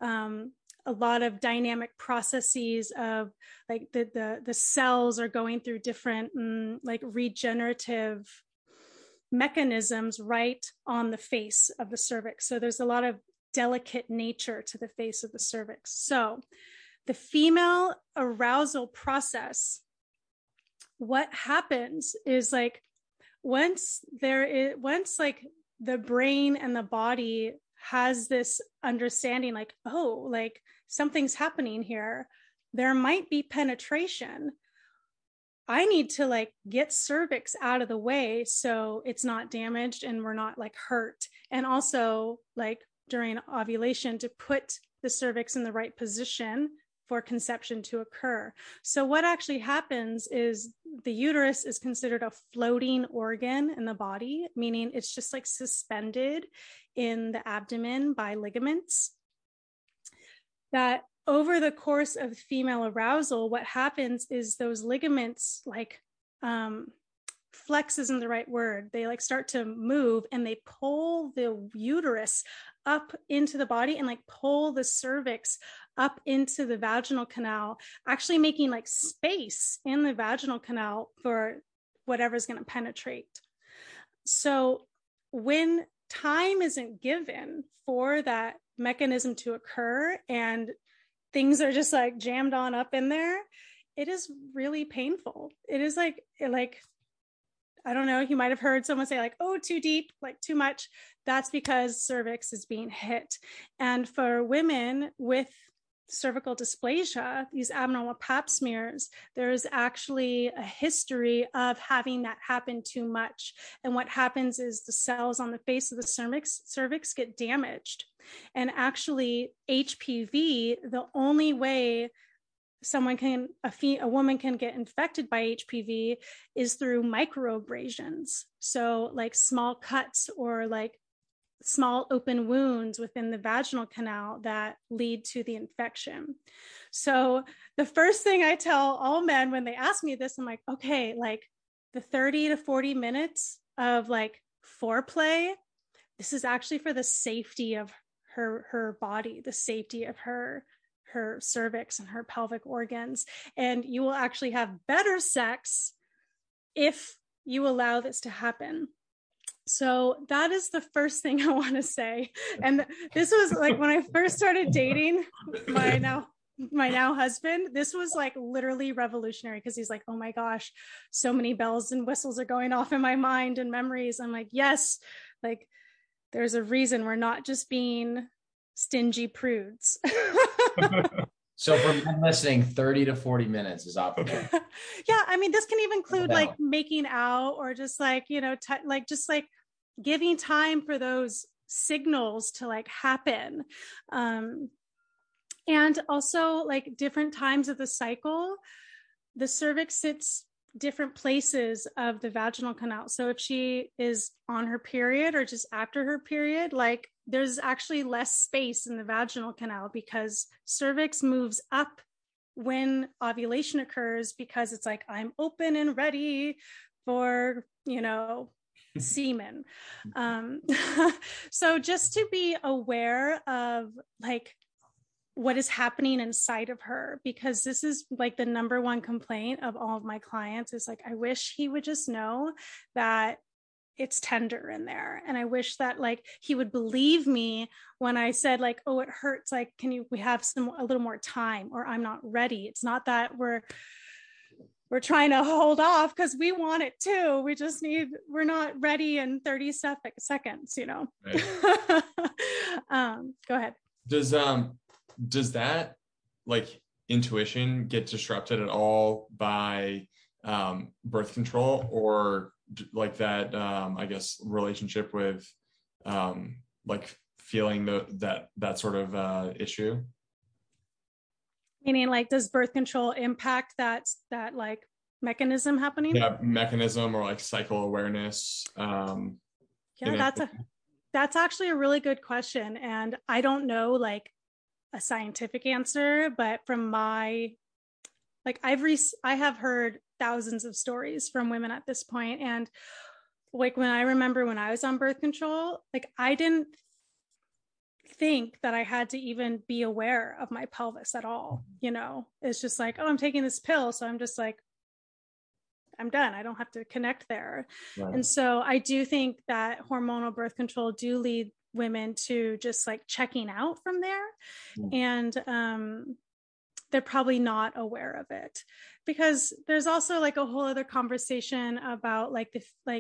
a lot of dynamic processes of like the cells are going through different like regenerative mechanisms right on the face of the cervix. So there's a lot of delicate nature to the face of the cervix. So the female arousal process, what happens is like once like the brain and the body has this understanding like, oh, like something's happening here, there might be penetration, I need to like get cervix out of the way so it's not damaged and we're not like hurt. And also like during ovulation to put the cervix in the right position for conception to occur. So what actually happens is the uterus is considered a floating organ in the body, meaning it's just like suspended in the abdomen by ligaments. That over the course of female arousal, what happens is those ligaments like flex isn't the right word. They like start to move and they pull the uterus up into the body and like pull the cervix up into the vaginal canal, actually making like space in the vaginal canal for whatever's going to penetrate. So when time isn't given for that mechanism to occur and things are just like jammed on up in there, it is really painful. It is like I don't know, you might have heard someone say like, oh, too deep, like too much. That's because cervix is being hit. And for women with cervical dysplasia, these abnormal pap smears, there's actually a history of having that happen too much. And what happens is the cells on the face of the cervix get damaged. And actually HPV, the only way a woman can get infected by HPV is through microabrasions. So like small cuts or like small open wounds within the vaginal canal that lead to the infection. So the first thing I tell all men when they ask me this, I'm like, okay, like the 30 to 40 minutes of like foreplay, this is actually for the safety of her body, the safety of her cervix and her pelvic organs. And you will actually have better sex if you allow this to happen. So that is the first thing I want to say. And this was like when I first started dating my now husband, this was like literally revolutionary because he's like, oh my gosh, so many bells and whistles are going off in my mind and memories. I'm like, yes, like there's a reason we're not just being stingy prudes. So for men listening, 30 to 40 minutes is optimal. Yeah. I mean, this can even include like making out or just like, just like giving time for those signals to like happen. And also like different times of the cycle, the cervix sits different places of the vaginal canal. So if she is on her period or just after her period, like there's actually less space in the vaginal canal because cervix moves up when ovulation occurs because it's like, I'm open and ready for, semen. So just to be aware of like what is happening inside of her, because this is like the number one complaint of all of my clients is like, I wish he would just know that it's tender in there. And I wish that like he would believe me when I said like, oh, it hurts. Like, we have a little more time, or I'm not ready. It's not that we're trying to hold off because we want it too. We're not ready in 30 seconds, Right. Go ahead. Does that like intuition get disrupted at all by birth control or like that, I guess, relationship with like feeling that sort of issue? Meaning like, does birth control impact that like mechanism happening? Yeah, mechanism or like cycle awareness. Yeah, that's actually a really good question. And I don't know like a scientific answer, but from my, like I have heard thousands of stories from women at this point. And like when I remember when I was on birth control, like I didn't think that I had to even be aware of my pelvis at all. You know, it's just like, oh, I'm taking this pill. So I'm just like, I'm done. I don't have to connect there. Right. And so I do think that hormonal birth control do lead women to just like checking out from there. And they're probably not aware of it, because there's also like a whole other conversation about like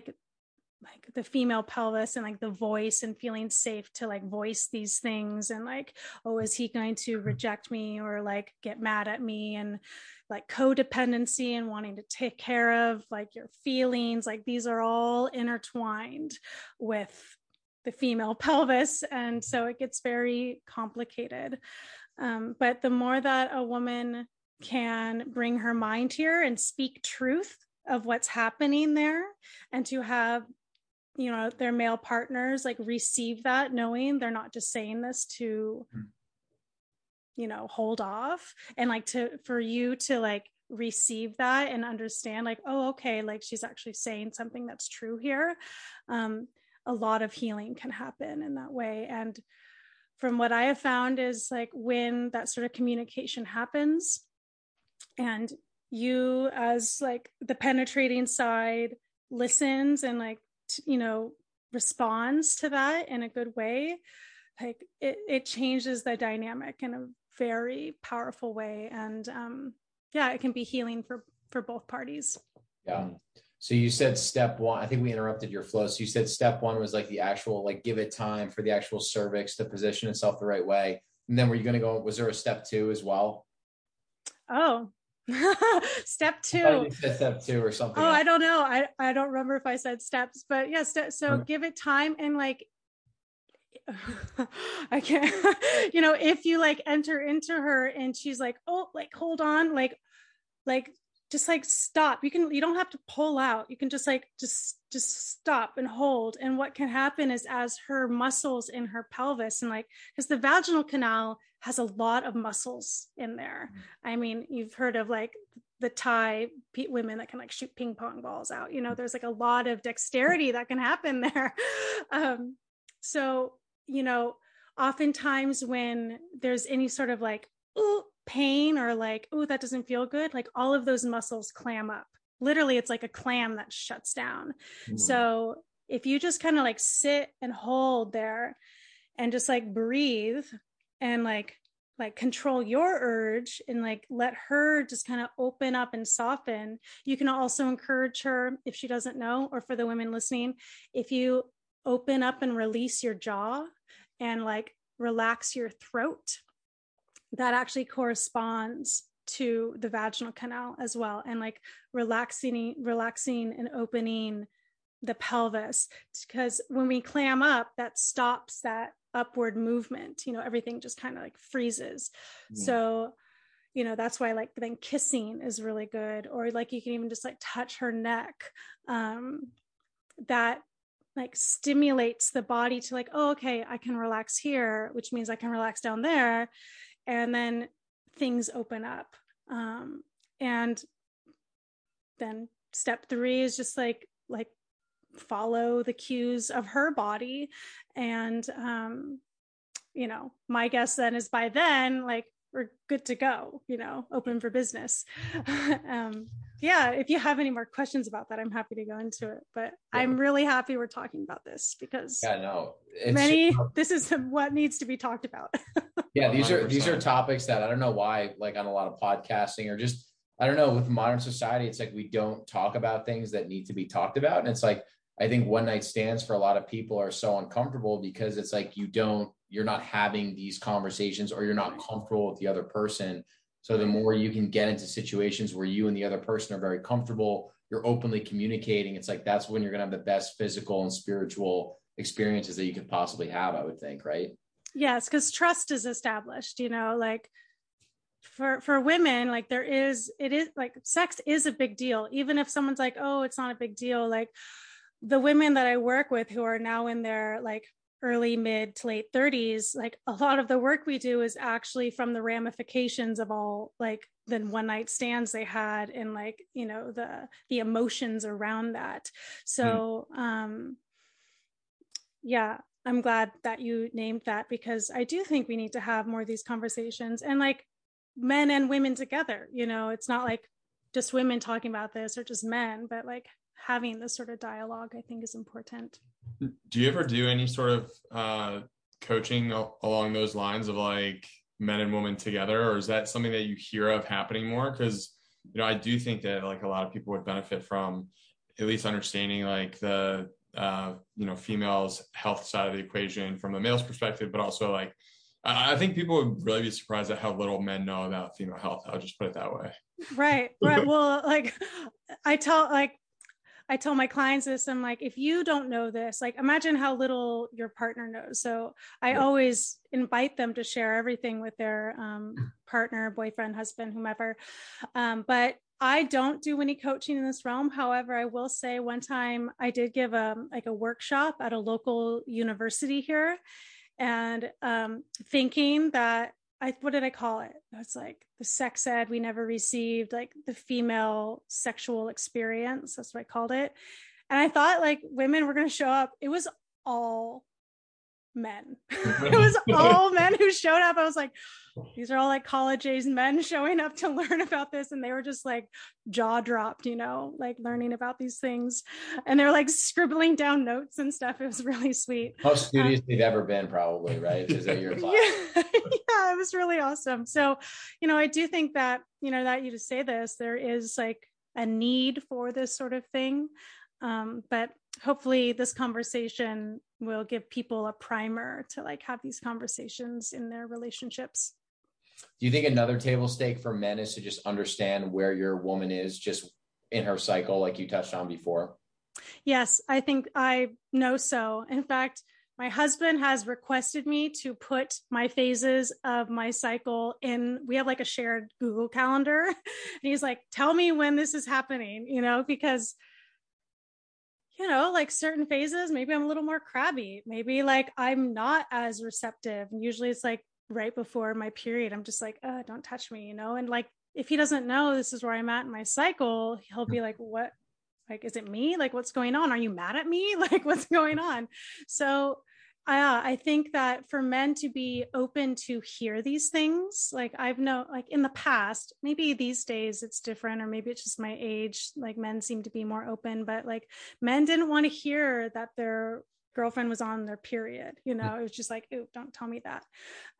the female pelvis and like the voice and feeling safe to like voice these things, and like, oh, is he going to reject me or like get mad at me, and like codependency and wanting to take care of like your feelings. Like these are all intertwined with the female pelvis, and so it gets very complicated. But the more that a woman can bring her mind here and speak truth of what's happening there, and to have, you know, their male partners like receive that, knowing they're not just saying this to, you know, hold off, and like for you to like receive that and understand like, oh, okay, like she's actually saying something that's true here. A lot of healing can happen in that way. And from what I have found is like when that sort of communication happens and you as like the penetrating side listens and like, you know, responds to that in a good way, like it changes the dynamic in a very powerful way. And yeah, it can be healing for both parties. Yeah. So you said step one, I think we interrupted your flow. So you said step one was like the actual, like give it time for the actual cervix to position itself the right way. And then were you going to go, was there a step two as well? Oh, step two. I you said step two or something. Oh, else. I don't know. I don't remember if I said steps, but yeah. So give it time, and like, I can't, you know, if you like enter into her and she's like, oh, like, hold on, like, just like stop. You don't have to pull out. You can just like, just stop and hold. And what can happen is as her muscles in her pelvis, and like, because the vaginal canal has a lot of muscles in there. I mean, you've heard of like the Thai women that can like shoot ping pong balls out, you know, there's like a lot of dexterity that can happen there. So, you know, oftentimes when there's any sort of like, ooh, pain or like, oh, that doesn't feel good, like all of those muscles clam up. Literally, it's like a clam that shuts down. So if you just kind of like sit and hold there and just like breathe and like control your urge and like let her just kind of open up and soften. You can also encourage her, if she doesn't know, or for the women listening, if you open up and release your jaw and like relax your throat, that actually corresponds to the vaginal canal as well. And like relaxing and opening the pelvis, because when we clam up, that stops that upward movement, you know, everything just kind of like freezes. So, you know, that's why like then kissing is really good, or like you can even just like touch her neck. That like stimulates the body to like, oh, okay, I can relax here, which means I can relax down there. And then things open up. And then step 3 is just like follow the cues of her body. And, you know, my guess then is by then, like, we're good to go, you know, open for business. Yeah, if you have any more questions about that, I'm happy to go into it. But yeah. I'm really happy we're talking about this, because this is what needs to be talked about. Yeah, these are topics that I don't know why, like on a lot of podcasting or just, I don't know, with modern society, it's like we don't talk about things that need to be talked about. And it's like, I think one night stands for a lot of people are so uncomfortable because it's like you're not having these conversations, or you're not comfortable with the other person. So the more you can get into situations where you and the other person are very comfortable, you're openly communicating, it's like that's when you're going to have the best physical and spiritual experiences that you could possibly have, I would think, right? Yes, because trust is established, you know, like for women, like it is like sex is a big deal. Even if someone's like, oh, it's not a big deal. Like the women that I work with who are now in their like early, mid to late 30s, like a lot of the work we do is actually from the ramifications of all like the one night stands they had and like, you know, the emotions around that. So, yeah, I'm glad that you named that, because I do think we need to have more of these conversations, and like men and women together, you know, it's not like just women talking about this or just men, but like having this sort of dialogue, I think is important. Do you ever do any sort of coaching along those lines of like men and women together, or is that something that you hear of happening more? Because, you know, I do think that like a lot of people would benefit from at least understanding like the you know, females' health side of the equation from a male's perspective, but also like I think people would really be surprised at how little men know about female health. I'll just put it that way. Right. Well, like I tell my clients this, I'm like, if you don't know this, like imagine how little your partner knows. So I always invite them to share everything with their partner, boyfriend, husband, whomever. But I don't do any coaching in this realm. However, I will say one time I did give a workshop at a local university here, and thinking that what did I call it? It's like the sex ed we never received, like the female sexual experience. That's what I called it. And I thought like women were going to show up. It was all men. It was all men who showed up. I was like, these are all like college age men showing up to learn about this. And they were just like jaw dropped, you know, like learning about these things. And they're like scribbling down notes and stuff. It was really sweet. Most studious they've ever been, probably, right? Is that your class? Yeah, it was really awesome. So, you know, I do think that, you know, that you just say this, there is like a need for this sort of thing. But hopefully this conversation will give people a primer to like have these conversations in their relationships. Do you think another table stake for men is to just understand where your woman is just in her cycle, like you touched on before? Yes, I think I know so. In fact, my husband has requested me to put my phases of my cycle in. We have like a shared Google Calendar. And he's like, tell me when this is happening, you know, because, you know, like certain phases, maybe I'm a little more crabby. Maybe like I'm not as receptive. And usually it's like right before my period, I'm just like, oh, don't touch me, you know? And like, if he doesn't know this is where I'm at in my cycle, he'll be like, what? Like, is it me? Like, what's going on? Are you mad at me? Like, what's going on? So I think that for men to be open to hear these things, like I've known, like in the past, maybe these days it's different, or maybe it's just my age, like men seem to be more open, but like men didn't want to hear that their girlfriend was on their period. You know, it was just like, ooh, don't tell me that.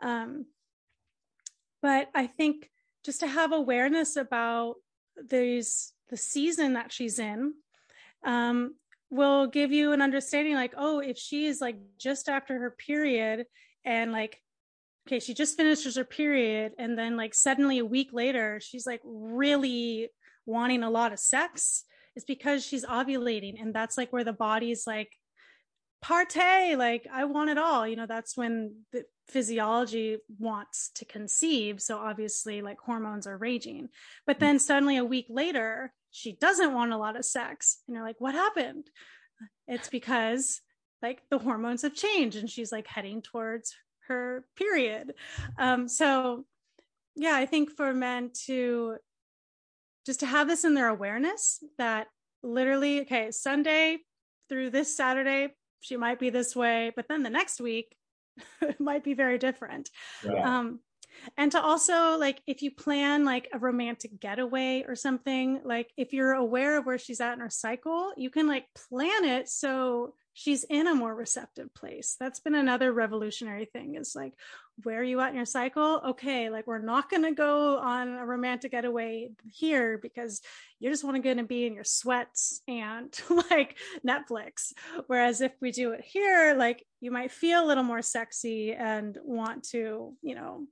But I think just to have awareness about the season that she's in, will give you an understanding like, oh, if she is like just after her period and like, okay, she just finishes her period, and then like suddenly a week later, she's like really wanting a lot of sex, it's because she's ovulating. And that's like where the body's like, partay, like I want it all, you know. That's when the physiology wants to conceive, so obviously like hormones are raging. But then suddenly a week later she doesn't want a lot of sex, and you're like, what happened? It's because like the hormones have changed and she's like heading towards her period. So yeah, I think for men to just to have this in their awareness that literally, okay, Sunday through this Saturday she might be this way, but then the next week it might be very different. Yeah. And to also like, if you plan like a romantic getaway or something, like if you're aware of where she's at in her cycle, you can like plan it so she's in a more receptive place. That's been another revolutionary thing, is like, where are you at in your cycle? Okay, like we're not going to go on a romantic getaway here because you're just going to be in your sweats and like Netflix. Whereas if we do it here, like you might feel a little more sexy and want to, you know,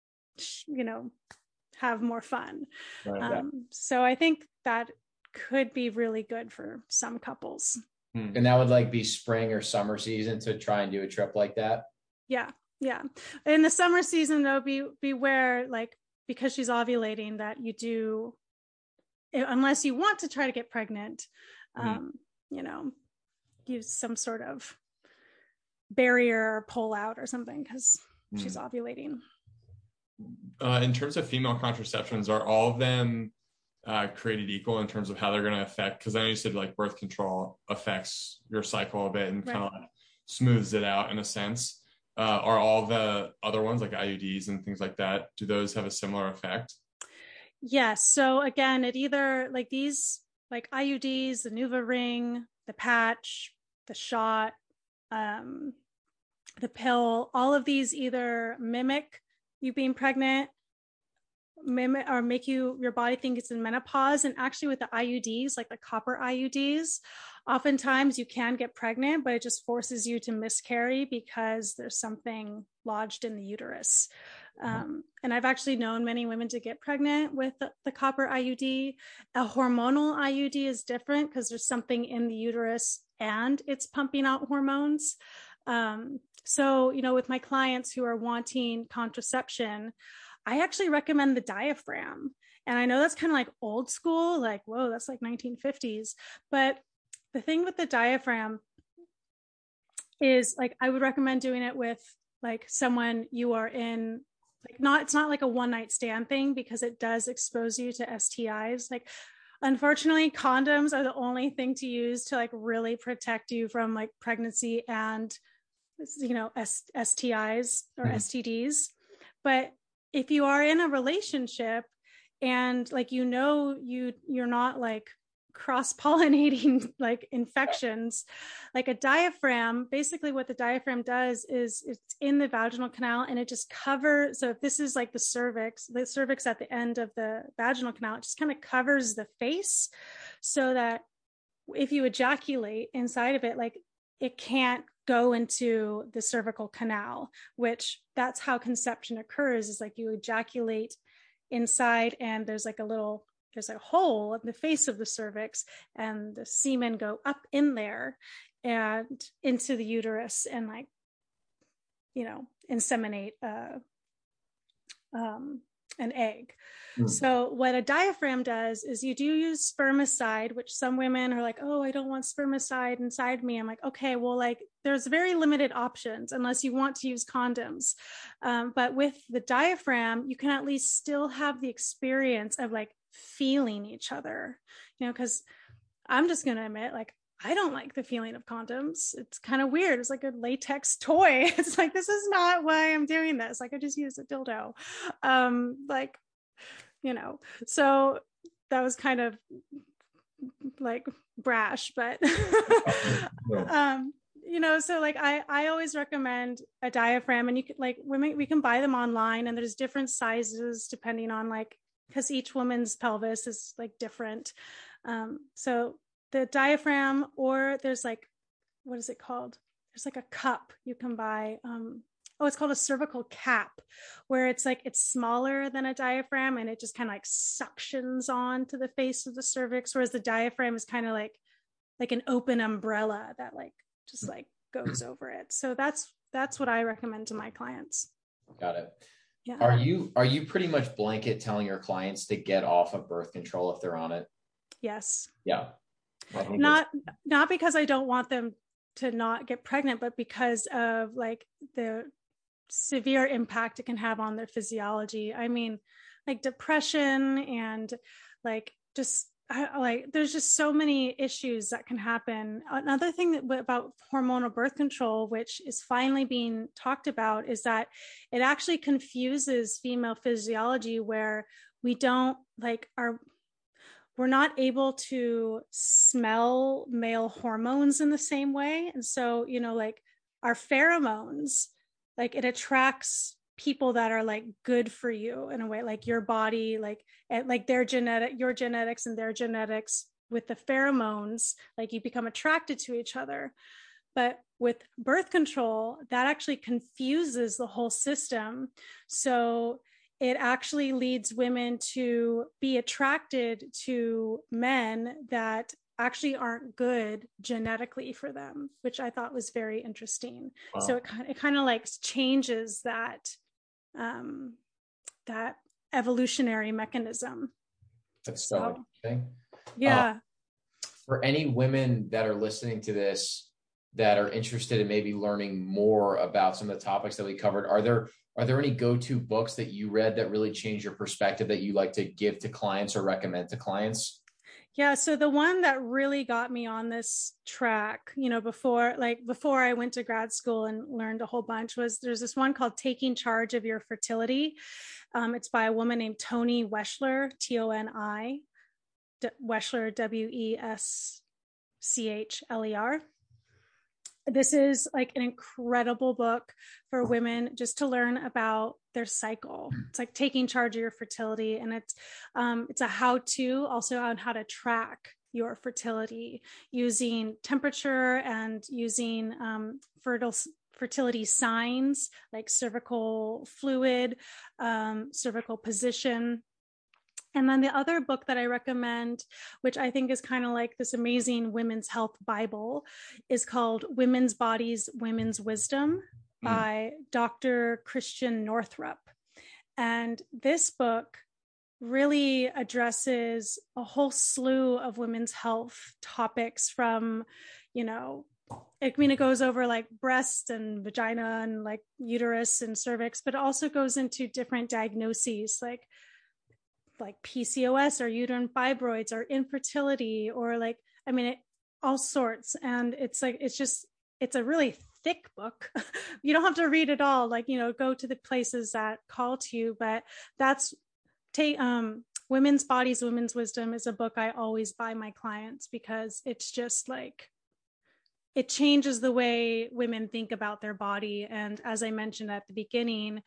have more fun. Right, so I think that could be really good for some couples. And that would like be spring or summer season to try and do a trip like that. Yeah. In the summer season, though, beware, like, because she's ovulating, that you do, unless you want to try to get pregnant, you know, use some sort of barrier or pull out or something because she's ovulating. In terms of female contraceptions, are all of them created equal in terms of how they're going to affect? Because I know you said like birth control affects your cycle a bit and kind of like smooths it out in a sense. Are all the other ones like IUDs and things like that, do those have a similar effect? Yes. So again, it either like these like IUDs, the NuvaRing, the patch, the shot, the pill, all of these either mimic you being pregnant, mimic or make your body think it's in menopause. And actually with the IUDs, like the copper IUDs, oftentimes you can get pregnant, but it just forces you to miscarry because there's something lodged in the uterus. And I've actually known many women to get pregnant with the copper IUD. A hormonal IUD is different because there's something in the uterus and it's pumping out hormones. So, with my clients who are wanting contraception, I actually recommend the diaphragm. And I know that's kind of like old school, like, whoa, that's like 1950s. But the thing with the diaphragm is like, I would recommend doing it with like someone you are in, like it's not like a one night stand thing because it does expose you to STIs. Like, unfortunately, condoms are the only thing to use to like really protect you from like pregnancy and, STIs or STDs. But if you are in a relationship and like, you're not like cross-pollinating like infections, like a diaphragm, basically what the diaphragm does is it's in the vaginal canal and it just covers. So if this is like the cervix at the end of the vaginal canal, it just kind of covers the face so that if you ejaculate inside of it, like it can't go into the cervical canal, which that's how conception occurs, is like you ejaculate inside and there's a hole in the face of the cervix and the semen go up in there and into the uterus and like, inseminate an egg. So what a diaphragm does is you do use spermicide, which some women are like, oh, I don't want spermicide inside me. I'm like, okay, well, like there's very limited options unless you want to use condoms. But with the diaphragm, you can at least still have the experience of like feeling each other, because I'm just going to admit, like, I don't like the feeling of condoms. It's kind of weird. It's like a latex toy. It's like, this is not why I'm doing this. Like, I just use a dildo. So that was kind of like brash, but, so like, I always recommend a diaphragm, and you could like, we can buy them online and there's different sizes depending on like, because each woman's pelvis is like different. So the diaphragm, or there's like, what is it called? There's like a cup you can buy. It's called a cervical cap, where it's like, it's smaller than a diaphragm and it just kind of like suctions on to the face of the cervix. Whereas the diaphragm is kind of like an open umbrella that like, just like goes over it. So that's what I recommend to my clients. Got it. Yeah. Are you pretty much blanket telling your clients to get off of birth control if they're on it? Yes. Yeah. Not because I don't want them to not get pregnant, but because of like the severe impact it can have on their physiology. I mean, like depression and like just there's just so many issues that can happen. Another thing about hormonal birth control, which is finally being talked about, is that it actually confuses female physiology, where we're not able to smell male hormones in the same way. And so, like our pheromones, like it attracts people that are like good for you in a way, like your body, like your genetics and their genetics with the pheromones, like you become attracted to each other. But with birth control, that actually confuses the whole system. So it actually leads women to be attracted to men that actually aren't good genetically for them, which I thought was very interesting. Wow. So it kind of like changes that evolutionary mechanism. That's so interesting. Yeah. For any women that are listening to this that are interested in maybe learning more about some of the topics that we covered, are there any go-to books that you read that really changed your perspective that you like to give to clients or recommend to clients? Yeah, so the one that really got me on this track, before I went to grad school and learned a whole bunch, there's this one called Taking Charge of Your Fertility. It's by a woman named Toni Weschler, Toni Weschler, Weschler. This is like an incredible book for women just to learn about their cycle. It's like taking charge of your fertility, and it's a how-to also on how to track your fertility using temperature and using fertility signs like cervical fluid, cervical position. And then the other book that I recommend, which I think is kind of like this amazing women's health Bible, is called Women's Bodies, Women's Wisdom by Dr. Christian Northrup. And this book really addresses a whole slew of women's health topics from, it goes over like breast and vagina and like uterus and cervix, but it also goes into different diagnoses like PCOS or uterine fibroids or infertility or all sorts. And it's a really thick book. You don't have to read it all, go to the places that call to you, but Women's Bodies, Women's Wisdom is a book I always buy my clients because it's just it changes the way women think about their body. And as I mentioned at the beginning,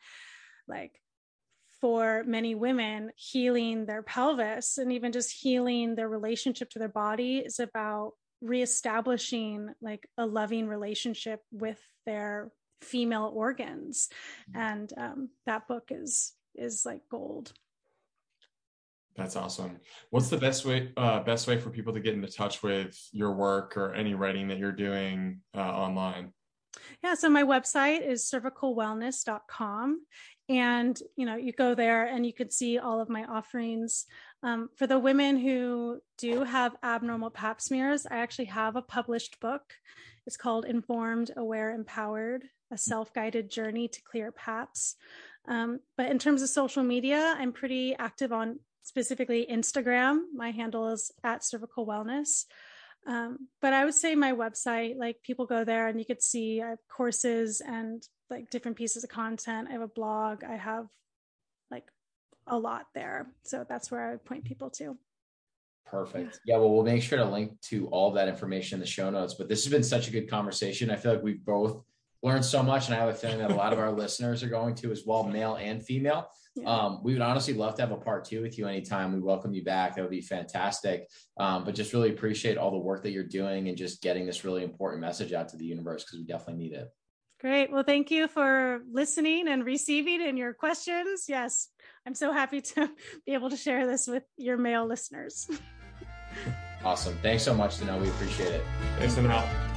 for many women, healing their pelvis and even just healing their relationship to their body is about reestablishing a loving relationship with their female organs. And that book is like gold. That's awesome. What's the best way for people to get into touch with your work or any writing that you're doing online? Yeah, so my website is cervicalwellness.com. And, you go there and you could see all of my offerings. For the women who do have abnormal pap smears, I actually have a published book. It's called Informed, Aware, Empowered, A Self-Guided Journey to Clear Paps. But in terms of social media, I'm pretty active on specifically Instagram. My handle is @cervicalwellness. But I would say my website, people go there and you could see I have courses and different pieces of content. I have a blog. I have a lot there. So that's where I would point people to. Perfect. Yeah, well, we'll make sure to link to all of that information in the show notes. But this has been such a good conversation. I feel like we've both learned so much, and I have a feeling that a lot of our listeners are going to as well, male and female. Yeah. We would honestly love to have a part 2 with you anytime. We welcome you back. That would be fantastic. But just really appreciate all the work that you're doing and just getting this really important message out to the universe, because we definitely need it. Great. Well, thank you for listening and receiving and your questions. Yes, I'm so happy to be able to share this with your male listeners. Awesome. Thanks so much, Danelle. We appreciate it. Thanks, Danelle.